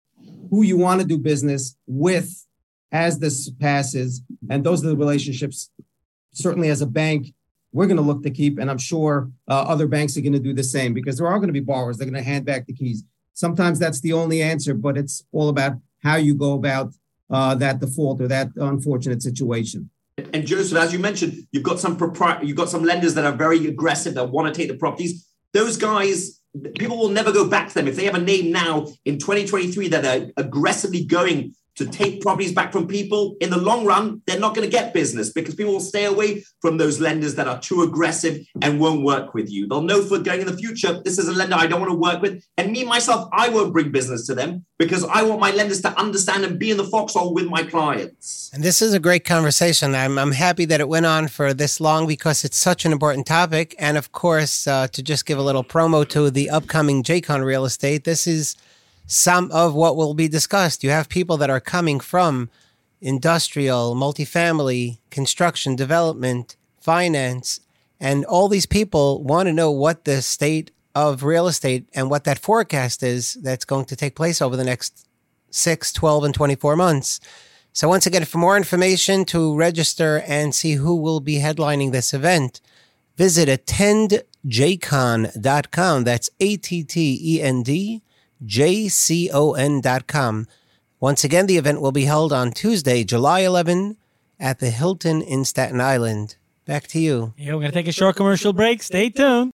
who you want to do business with as this passes. And those are the relationships, certainly as a bank, we're going to look to keep. And I'm sure uh, other banks are going to do the same, because there are going to be borrowers. They're going to hand back the keys. Sometimes that's the only answer, but it's all about how you go about uh, that default or that unfortunate situation. And Joseph, as you mentioned, you've got some propri- you've got some lenders that are very aggressive, that want to take the properties. Those guys, people will never go back to them. If they have a name now in twenty twenty-three that are aggressively going to take properties back from people, in the long run, they're not going to get business, because people will stay away from those lenders that are too aggressive and won't work with you. They'll know for going in the future, this is a lender I don't want to work with. And me, myself, I won't bring business to them, because I want my lenders to understand and be in the foxhole with my clients. And this is a great conversation. I'm, I'm happy that it went on for this long, because it's such an important topic. And of course, uh, to just give a little promo to the upcoming J CON Real Estate, this is some of what will be discussed. You have people that are coming from industrial, multifamily, construction, development, finance, and all these people want to know what the state of real estate and what that forecast is that's going to take place over the next six, twelve, and twenty-four months. So once again, for more information, to register and see who will be headlining this event, visit attend j con dot com. That's A T T E N D J C O N dot com. Once again, the event will be held on Tuesday, July eleventh at the Hilton in Staten Island. Back to you. Yeah, we're going to take a short commercial break. Stay tuned.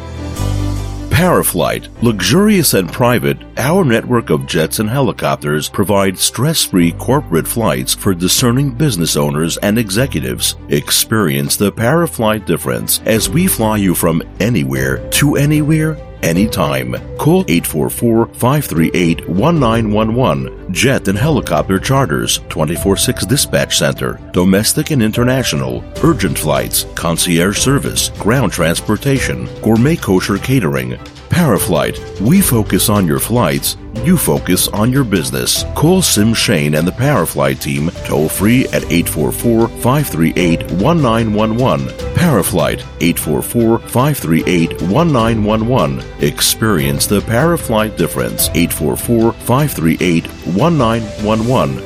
Paraflight, luxurious and private, our network of jets and helicopters provide stress-free corporate flights for discerning business owners and executives. Experience the Paraflight difference as we fly you from anywhere to anywhere, anytime. Call eight four four, five three eight, one nine one one. Jet and helicopter charters, twenty-four six dispatch center, domestic and international, urgent flights, concierge service, ground transportation, gourmet kosher catering. Paraflight, we focus on your flights, you focus on your business. Call Sim Shane and the Paraflight team toll free at eight four four, five three eight, one nine one one. Paraflight, eight four four, five three eight, one nine one one. Experience the Paraflight difference, eight four four, five three eight, one nine one one.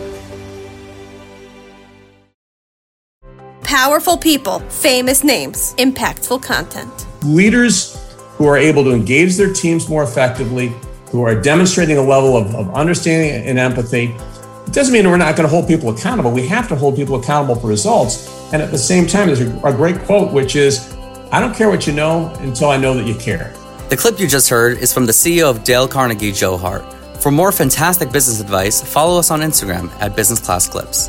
Powerful people, famous names, impactful content. Leaders who are able to engage their teams more effectively, who are demonstrating a level of, of understanding and empathy. It doesn't mean we're not going to hold people accountable. We have to hold people accountable for results. And at the same time, there's a, a great quote, which is, I don't care what you know until I know that you care. The clip you just heard is from the C E O of Dale Carnegie, Joe Hart. For more fantastic business advice, follow us on Instagram at Business Class Clips.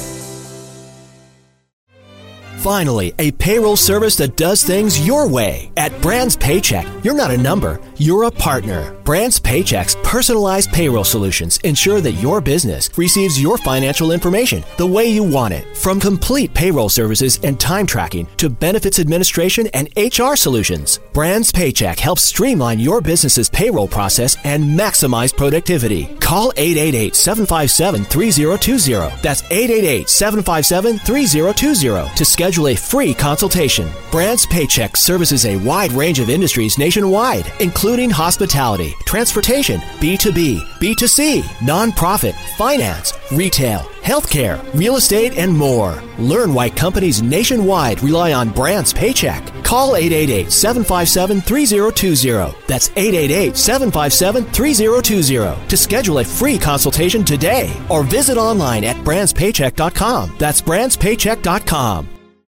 Finally, a payroll service that does things your way. At Brands Paycheck, you're not a number, you're a partner. Brands Paycheck's personalized payroll solutions ensure that your business receives your financial information the way you want it. From complete payroll services and time tracking to benefits administration and H R solutions, Brands Paycheck helps streamline your business's payroll process and maximize productivity. Call eight eight eight, seven five seven, three zero two zero. That's eight eight eight, seven five seven, three zero two zero to schedule a free consultation. Brands Paycheck services a wide range of industries nationwide, including hospitality, transportation, B two B, B two C, nonprofit, finance, retail, healthcare, real estate, and more. Learn why companies nationwide rely on Brands Paycheck. Call eight eight eight, seven five seven, three zero two zero. That's eight eight eight, seven five seven, three zero two zero to schedule a free consultation today, or visit online at brands paycheck dot com. That's brands paycheck dot com.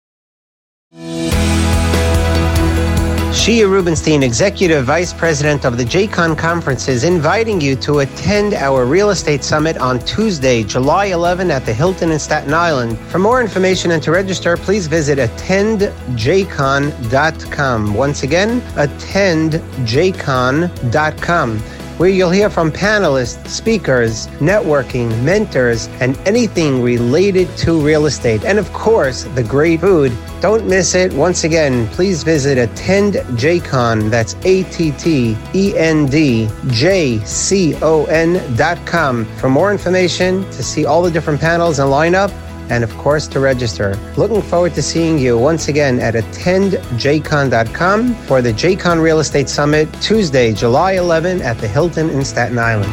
Shia Rubinstein, Executive Vice President of the J CON Conference, is inviting you to attend our Real Estate Summit on Tuesday, July eleventh at the Hilton in Staten Island. For more information and to register, please visit attend j con dot com. Once again, attend j con dot com, where you'll hear from panelists, speakers, networking, mentors, and anything related to real estate. And of course, the great food. Don't miss it. Once again, please visit attend j con. That's A T T E N D J C O N dot com for more information, to see all the different panels and lineup, and of course to register. Looking forward to seeing you once again at attend j con dot com for the J CON Real Estate Summit, Tuesday, July eleventh at the Hilton in Staten Island.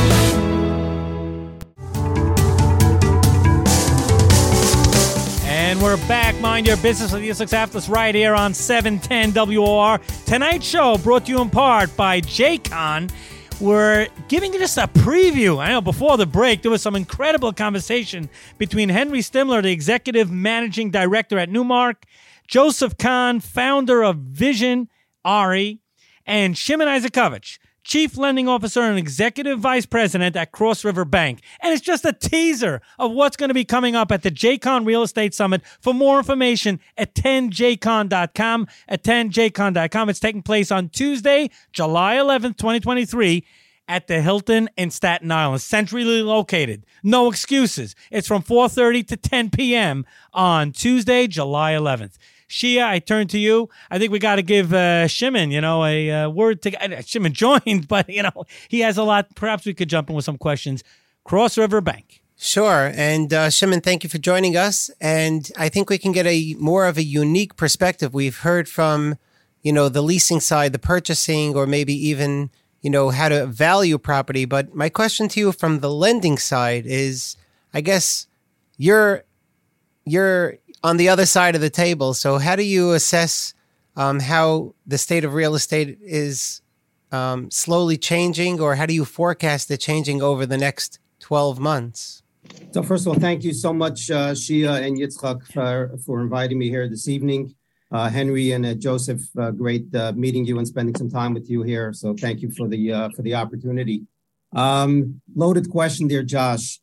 And And we're back. Mind your business with Yusuf Aftas right here on seven ten W O R. Tonight's show brought to you in part by J-Con. We're giving you just a preview. I know before the break, there was some incredible conversation between Henry Stimler, the executive managing director at Newmark, Joseph Kahn, founder of Vision Ari, and Shimon Isakovich, Chief Lending Officer and Executive Vice President at Cross River Bank. And it's just a teaser of what's going to be coming up at the J-Con Real Estate Summit. For more information, attend j con dot com, attend j con dot com. It's taking place on Tuesday, July eleventh, twenty twenty-three, at the Hilton in Staten Island, centrally located. No excuses. It's from four thirty to ten p.m. on Tuesday, July eleventh. Shia, I turn to you. I think we got to give uh, Shimon, you know, a uh, word to... Uh, Shimon joined, but, you know, he has a lot. Perhaps we could jump in with some questions. Cross River Bank. Sure. And uh, Shimon, thank you for joining us. And I think we can get a more of a unique perspective. We've heard from, you know, the leasing side, the purchasing, or maybe even, you know, how to value property. But my question to you from the lending side is, I guess you're you're... on the other side of the table. So how do you assess um, how the state of real estate is um, slowly changing, or how do you forecast it changing over the next twelve months? So first of all, thank you so much, uh, Shia and Yitzchak, for, for inviting me here this evening. Uh, Henry and uh, Joseph, uh, great uh, meeting you and spending some time with you here. So thank you for the uh, for the opportunity. Um, loaded question there, Josh.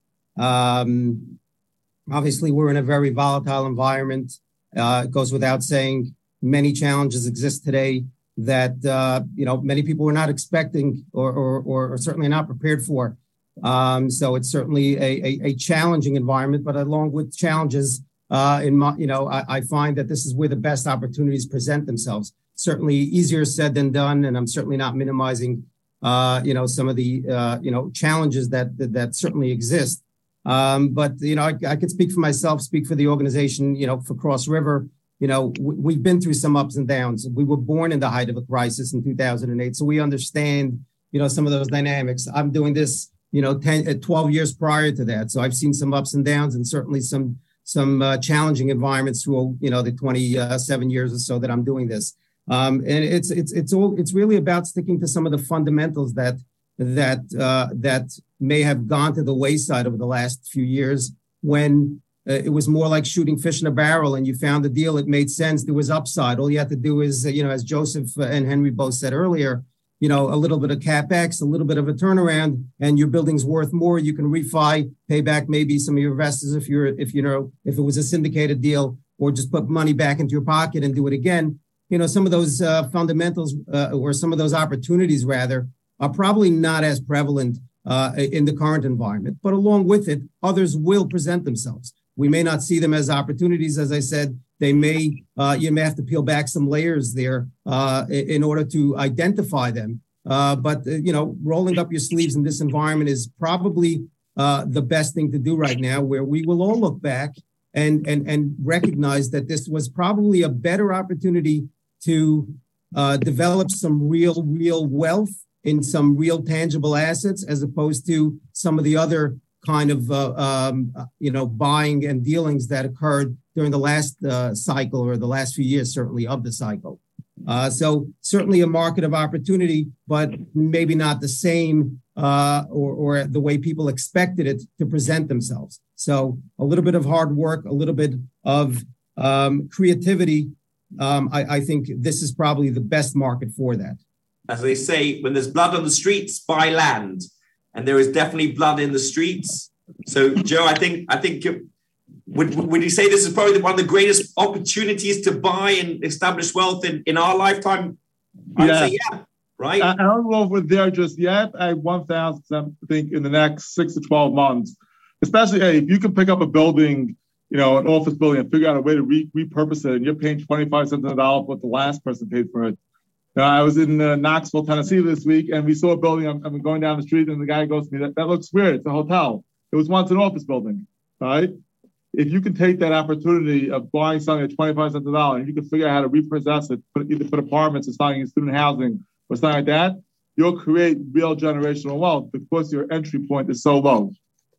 Um, Obviously, we're in a very volatile environment. Uh, it goes without saying, many challenges exist today that, uh, you know, many people were not expecting or, or, or certainly not prepared for. Um, so it's certainly a, a, a challenging environment, but along with challenges, uh, in my, you know, I, I find that this is where the best opportunities present themselves. Certainly easier said than done, and I'm certainly not minimizing, uh, you know, some of the, uh, you know, challenges that, that, that certainly exist. Um, but, you know, I, I could speak for myself, speak for the organization, you know, for Cross River. You know, w- we've been through some ups and downs. We were born in the height of a crisis in two thousand eight. So we understand, you know, some of those dynamics. I'm doing this, you know, ten, twelve years prior to that. So I've seen some ups and downs and certainly some some uh, challenging environments through, you know, the twenty-seven years or so that I'm doing this. Um, and it's it's it's all it's really about sticking to some of the fundamentals that that uh, that may have gone to the wayside over the last few years when uh, it was more like shooting fish in a barrel and you found a deal, it made sense, there was upside. All you had to do is, uh, you know, as Joseph and Henry both said earlier, you know, a little bit of CapEx, a little bit of a turnaround, and your building's worth more. You can refi, pay back maybe some of your investors if you're, if you know, if it was a syndicated deal, or just put money back into your pocket and do it again. You know, some of those uh, fundamentals uh, or some of those opportunities rather are probably not as prevalent uh, in the current environment, but along with it, others will present themselves. We may not see them as opportunities. As I said, they may, uh, you may have to peel back some layers there uh, in order to identify them. Uh, but, uh, you know, rolling up your sleeves in this environment is probably uh, the best thing to do right now, where we will all look back and, and, and recognize that this was probably a better opportunity to uh, develop some real, real wealth in some real tangible assets, as opposed to some of the other kind of, uh, um, you know, buying and dealings that occurred during the last uh, cycle or the last few years, certainly of the cycle. Uh, so certainly a market of opportunity, but maybe not the same uh, or, or the way people expected it to present themselves. So a little bit of hard work, a little bit of um, creativity. Um, I, I think this is probably the best market for that. As they say, when there's blood on the streets, buy land. And there is definitely blood in the streets. So, Joe, I think, I think, would, would you say this is probably one of the greatest opportunities to buy and establish wealth in, in our lifetime? I'd yeah. say yeah, right? I, I don't know if we're there just yet. I one thousand percent think in the next six to twelve months, especially hey, if you can pick up a building, you know, an office building and figure out a way to re- repurpose it, and you're paying twenty-five cents on the dollar for what the last person paid for it. Uh, I was in uh, Knoxville, Tennessee this week, and we saw a building. I'm, I'm going down the street, and the guy goes to me, that, that looks weird. It's a hotel. It was once an office building, right? If you can take that opportunity of buying something at twenty-five cents a dollar, and you can figure out how to repossess it, put, either put apartments or something in student housing or something like that, you'll create real generational wealth because your entry point is so low.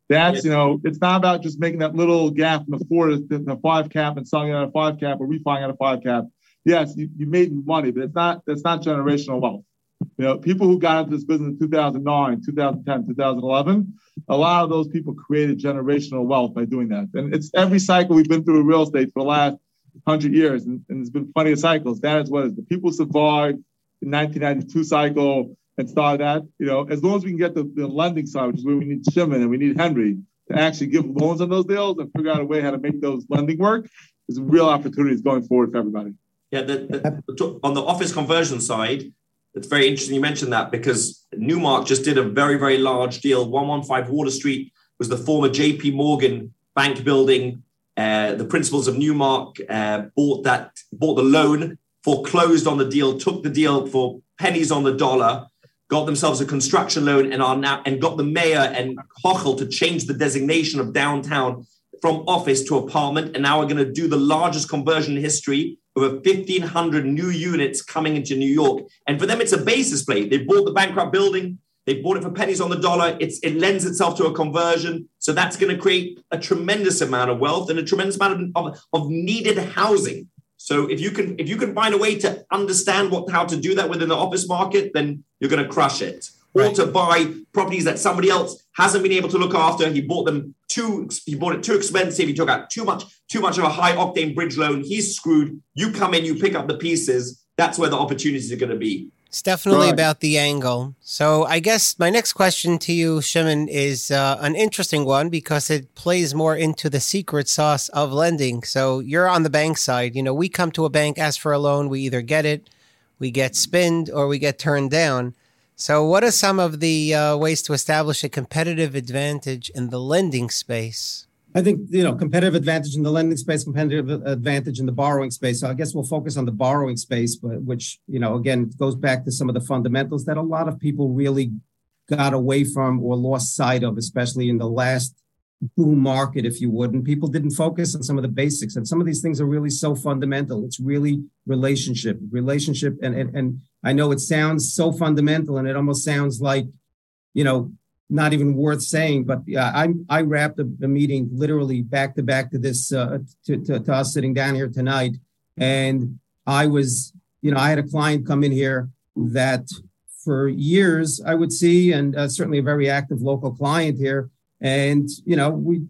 That's, you know, it's not about just making that little gap from the four to the five cap and selling it at a five cap or refining at a five cap. Yes, you, you made money, but it's not, that's not generational wealth. You know, people who got into this business in two thousand nine, two thousand ten, two thousand eleven, a lot of those people created generational wealth by doing that. And it's every cycle we've been through in real estate for the last hundred years, and, and there's been plenty of cycles. That is what is the people survived the nineteen ninety-two cycle and started that. You know, as long as we can get the, the lending side, which is where we need Shimon and we need Henry to actually give loans on those deals and figure out a way how to make those lending work, there's real opportunities going forward for everybody. Yeah, the, the, on the office conversion side, it's very interesting you mentioned that, because Newmark just did a very, very large deal. one fifteen Water Street was the former J P Morgan bank building. Uh, the principals of Newmark uh, bought that, bought the loan, foreclosed on the deal, took the deal for pennies on the dollar, got themselves a construction loan, and are now and got the mayor and Hochul to change the designation of downtown from office to apartment. And now we're going to do the largest conversion in history. Over fifteen hundred new units coming into New York. And for them, it's a basis play. They bought the bankrupt building. They bought it for pennies on the dollar. It's, it lends itself to a conversion. So that's going to create a tremendous amount of wealth and a tremendous amount of, of, of needed housing. So if you can if you can find a way to understand what how to do that within the office market, then you're going to crush it. Right. Or to buy properties that somebody else hasn't been able to look after. He bought them too, he bought it too expensive. He took out too much, too much of a high octane bridge loan. He's screwed. You come in, you pick up the pieces. That's where the opportunities are going to be. It's definitely Right. about the angle. So I guess my next question to you, Shimon, is uh, an interesting one because it plays more into the secret sauce of lending. So you're on the bank side. You know, we come to a bank, ask for a loan. We either get it, we get spinned, or we get turned down. So what are some of the uh, ways to establish a competitive advantage in the lending space? I think, you know, competitive advantage in the lending space, competitive advantage in the borrowing space. So I guess we'll focus on the borrowing space, but which, you know, again, goes back to some of the fundamentals that a lot of people really got away from or lost sight of, especially in the last boom market, if you would. And people didn't focus on some of the basics. And some of these things are really so fundamental. It's really relationship, relationship. And, and, and I know it sounds so fundamental and it almost sounds like, you know, not even worth saying, but yeah, I I wrapped the, the meeting literally back to back to this, uh, to, to, to us sitting down here tonight. And I was, you know, I had a client come in here that for years I would see, and uh, certainly a very active local client here. And, you know, we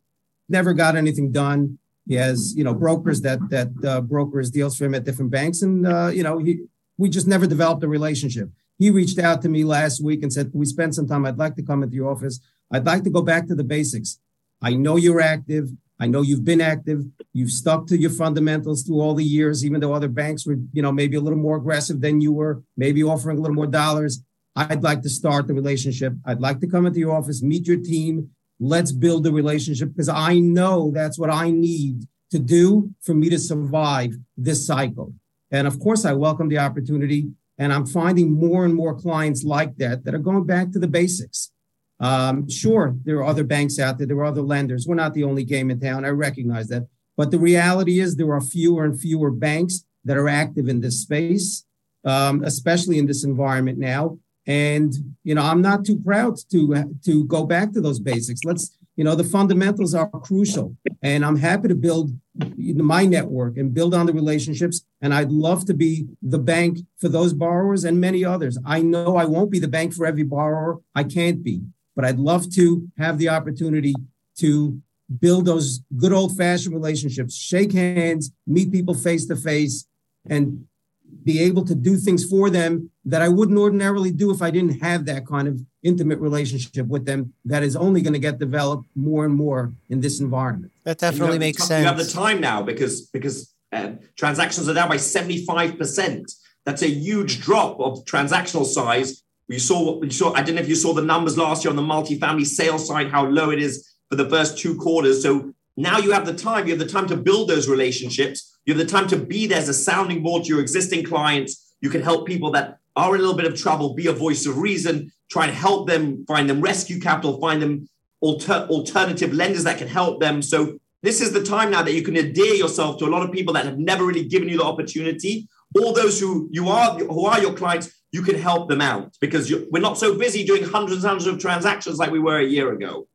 never got anything done. He has, you know, brokers that, that uh, brokers deals for him at different banks. And, uh, you know, he, we just never developed a relationship. He reached out to me last week and said, can we spend some time? I'd like to come into your office. I'd like to go back to the basics. I know you're active. I know you've been active. You've stuck to your fundamentals through all the years, even though other banks were, you know, maybe a little more aggressive than you were, maybe offering a little more dollars. I'd like to start the relationship. I'd like to come into your office, meet your team. Let's build the relationship because I know that's what I need to do for me to survive this cycle. And of course, I welcome the opportunity. And I'm finding more and more clients like that that are going back to the basics. Um, sure, there are other banks out there. There are other lenders. We're not the only game in town. I recognize that. But the reality is there are fewer and fewer banks that are active in this space, um, especially in this environment now. And, you know, I'm not too proud to, to go back to those basics. Let's, you know, the fundamentals are crucial. And I'm happy to build my network and build on the relationships. And I'd love to be the bank for those borrowers and many others. I know I won't be the bank for every borrower. I can't be, but I'd love to have the opportunity to build those good old fashioned relationships, shake hands, meet people face to face, and be able to do things for them that I wouldn't ordinarily do if I didn't have that kind of intimate relationship with them that is only going to get developed more and more in this environment. That definitely makes t- sense. You have the time now because because uh, transactions are down by seventy-five percent. That's a huge drop of transactional size. You saw, you saw. I don't know if you saw the numbers last year on the multifamily sales side, how low it is for the first two quarters. So now you have the time. You have the time to build those relationships. You have the time to be there as a sounding board to your existing clients. You can help people that are in a little bit of trouble, be a voice of reason, try and help them, find them rescue capital, find them alter- alternative lenders that can help them. So this is the time now that you can endear yourself to a lot of people that have never really given you the opportunity. All those who you are, who are your clients, you can help them out because you're, we're not so busy doing hundreds and hundreds of transactions like we were a year ago.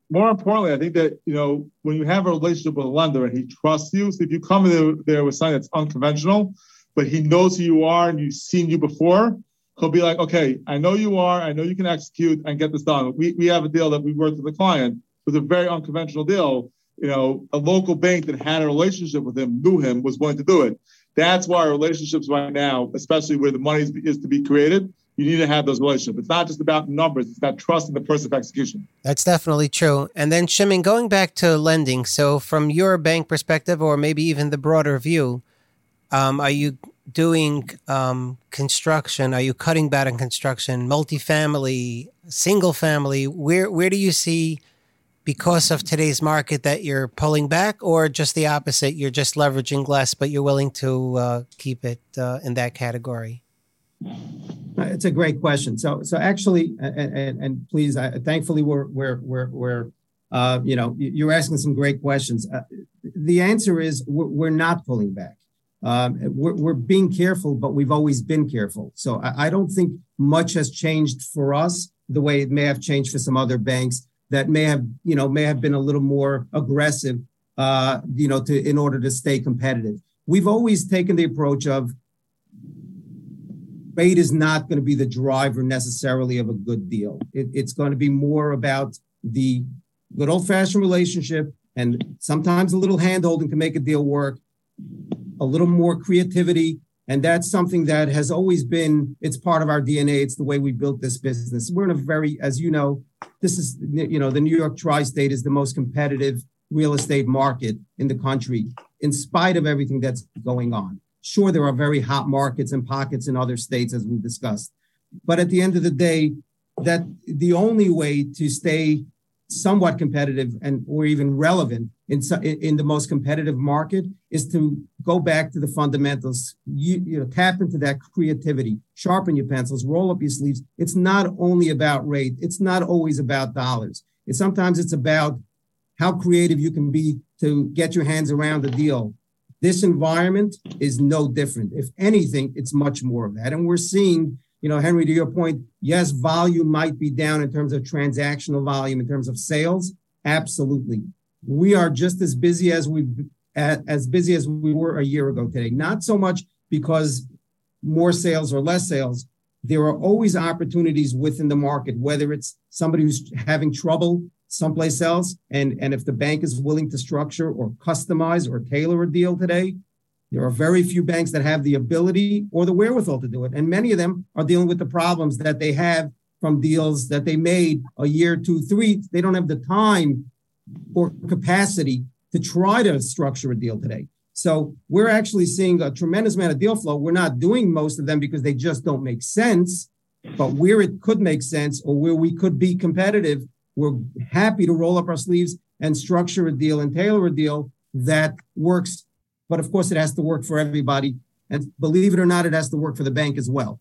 more importantly, I think that, you know, when you have a relationship with a lender and he trusts you, so if you come there, there with something that's unconventional, but he knows who you are and you've seen you before, he'll be like, okay, I know you are, I know you can execute and get this done. We we have a deal that we worked with a client. It was a very unconventional deal. You know, a local bank that had a relationship with him, knew him, was willing to do it. That's why relationships right now, especially where the money is, is to be created, you need to have those relationships. It's not just about numbers. It's about trust in the person of execution. That's definitely true. And then, Shimon, going back to lending, so from your bank perspective, or maybe even the broader view, um, are you doing um, construction? Are you cutting back on construction, multifamily, single family? Where where do you see, because of today's market, that you're pulling back, or just the opposite? You're just leveraging less, but you're willing to uh, keep it uh, in that category? It's a great question. So, so actually, and, and, and please, I, thankfully, we're we're we're we're uh, you know, you're asking some great questions. Uh, the answer is we're, we're not pulling back. Um, we're, we're being careful, but we've always been careful. So I, I don't think much has changed for us the way it may have changed for some other banks that may have, you know, may have been a little more aggressive, uh, you know, to in order to stay competitive. We've always taken the approach of rate is not going to be the driver necessarily of a good deal. It, it's going to be more about the good old-fashioned relationship, and sometimes a little hand-holding to make a deal work, a little more creativity. And that's something that has always been, it's part of our D N A. It's the way we built this business. We're in a very, as you know, this is, you know, the New York tri-state is the most competitive real estate market in the country, in spite of everything that's going on. Sure, there are very hot markets and pockets in other states, as we've discussed. But at the end of the day, that the only way to stay somewhat competitive and or even relevant in, in the most competitive market is to go back to the fundamentals, you, you know, tap into that creativity, sharpen your pencils, roll up your sleeves. It's not only about rate. It's not always about dollars. It's sometimes it's about how creative you can be to get your hands around the deal. This environment is no different. If anything, it's much more of that. And we're seeing, you know, Henry, to your point, yes, volume might be down in terms of transactional volume, in terms of sales. Absolutely. We are just as busy as we as busy as we were a year ago today. Not so much because more sales or less sales. There are always opportunities within the market, whether it's somebody who's having trouble someplace else, and, and if the bank is willing to structure or customize or tailor a deal today, there are very few banks that have the ability or the wherewithal to do it. And many of them are dealing with the problems that they have from deals that they made a year, two, three. They don't have the time or capacity to try to structure a deal today. So we're actually seeing a tremendous amount of deal flow. We're not doing most of them because they just don't make sense, but where it could make sense or where we could be competitive, we're happy to roll up our sleeves and structure a deal and tailor a deal that works. But of course, it has to work for everybody. And believe it or not, it has to work for the bank as well.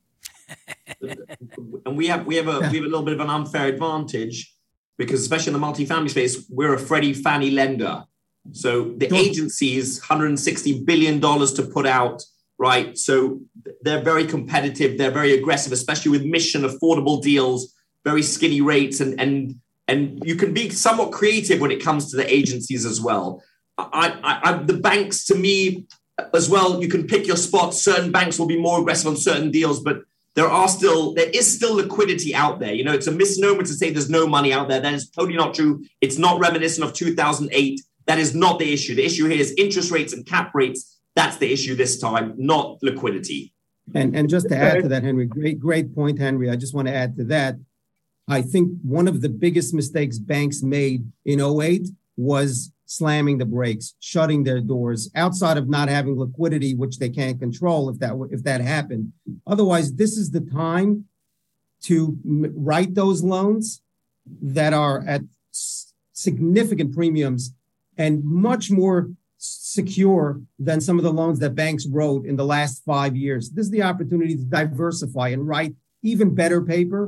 And we have we have a we have a little bit of an unfair advantage because, especially in the multifamily space, we're a Freddie Fannie lender. So the agencies, one hundred sixty billion dollars to put out, right? So they're very competitive. They're very aggressive, especially with mission affordable deals, very skinny rates, and and and you can be somewhat creative when it comes to the agencies as well. I, I, I, the banks, to me, as well, you can pick your spots. Certain banks will be more aggressive on certain deals, but there are still there is still liquidity out there. You know, it's a misnomer to say there's no money out there. That is totally not true. It's not reminiscent of two thousand eight. That is not the issue. The issue here is interest rates and cap rates. That's the issue this time, not liquidity. And and just to add to that, Henry, great great point, Henry. I just want to add to that. I think one of the biggest mistakes banks made in oh eight was slamming the brakes, shutting their doors, outside of not having liquidity, which they can't control if that if that happened. Otherwise, this is the time to m- write those loans that are at s- significant premiums and much more secure than some of the loans that banks wrote in the last five years. This is the opportunity to diversify and write even better paper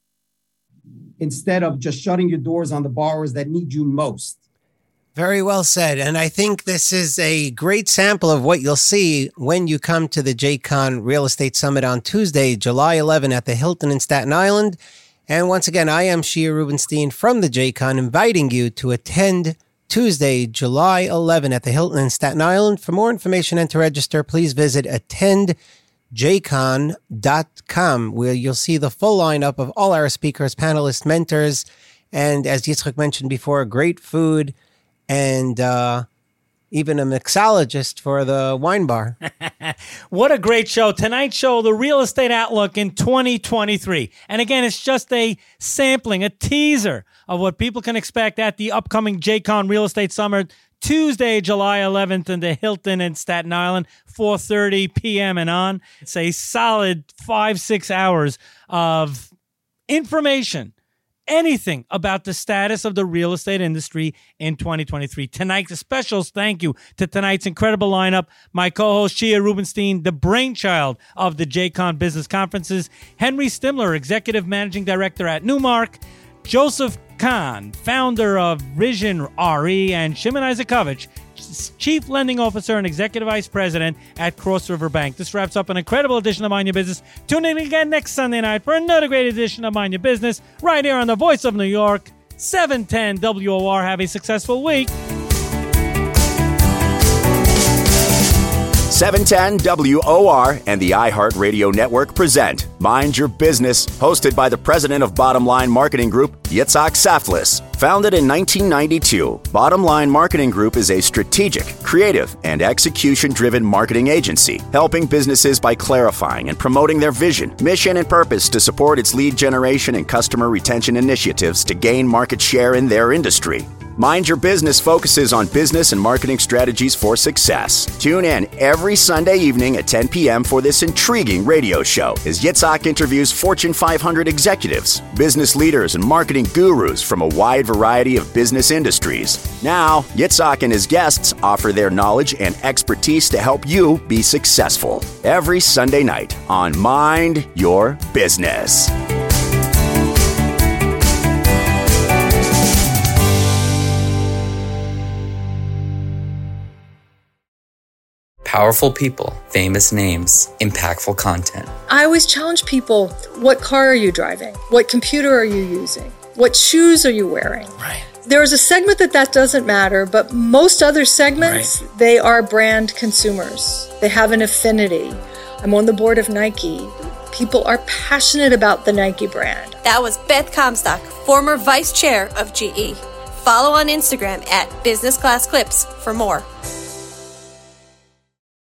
instead of just shutting your doors on the borrowers that need you most. Very well said. And I think this is a great sample of what you'll see when you come to the J-Con Real Estate Summit on Tuesday, July eleventh at the Hilton in Staten Island. And once again, I am Shia Rubenstein from the J CON, inviting you to attend Tuesday, July eleventh at the Hilton in Staten Island. For more information and to register, please visit attend j con dot com, where you'll see the full lineup of all our speakers, panelists, mentors, and as Yitzchak mentioned before, great food and uh, even a mixologist for the wine bar. What a great show. Tonight's show, The Real Estate Outlook in twenty twenty-three. And again, it's just a sampling, a teaser of what people can expect at the upcoming J CON Real Estate Summit, Tuesday, July eleventh in the Hilton in Staten Island, four thirty p.m. and on. It's a solid five, six hours of information, anything about the status of the real estate industry in twenty twenty-three. Tonight's specials, thank you to tonight's incredible lineup. My co-host, Shia Rubenstein, the brainchild of the J CON Business Conferences, Henry Stimler, Executive Managing Director at Newmark, Joseph Kahn, founder of Vision R E, and Shimon Isakovich, Chief Lending Officer and Executive Vice President at Cross River Bank. This wraps up an incredible edition of Mind Your Business. Tune in again next Sunday night for another great edition of Mind Your Business right here on the Voice of New York, seven ten W O R. Have a successful week. seven ten W O R and the iHeartRadio Network present Mind Your Business, hosted by the president of Bottom Line Marketing Group, Yitzhak Saflis. Founded in nineteen ninety-two, Bottom Line Marketing Group is a strategic, creative, and execution-driven marketing agency, helping businesses by clarifying and promoting their vision, mission, and purpose to support its lead generation and customer retention initiatives to gain market share in their industry. Mind Your Business focuses on business and marketing strategies for success. Tune in every Sunday evening at ten p.m. for this intriguing radio show as Yitzhak interviews Fortune five hundred executives, business leaders, and marketing gurus from a wide variety of business industries. Now, Yitzhak and his guests offer their knowledge and expertise to help you be successful. Every Sunday night on Mind Your Business. Powerful people, famous names, impactful content. I always challenge people, what car are you driving? What computer are you using? What shoes are you wearing? Right. There is a segment that that doesn't matter, but most other segments, right, they are brand consumers. They have an affinity. I'm on the board of Nike. People are passionate about the Nike brand. That was Beth Comstock, former vice chair of G E. Follow on Instagram at Business Class Clips for more.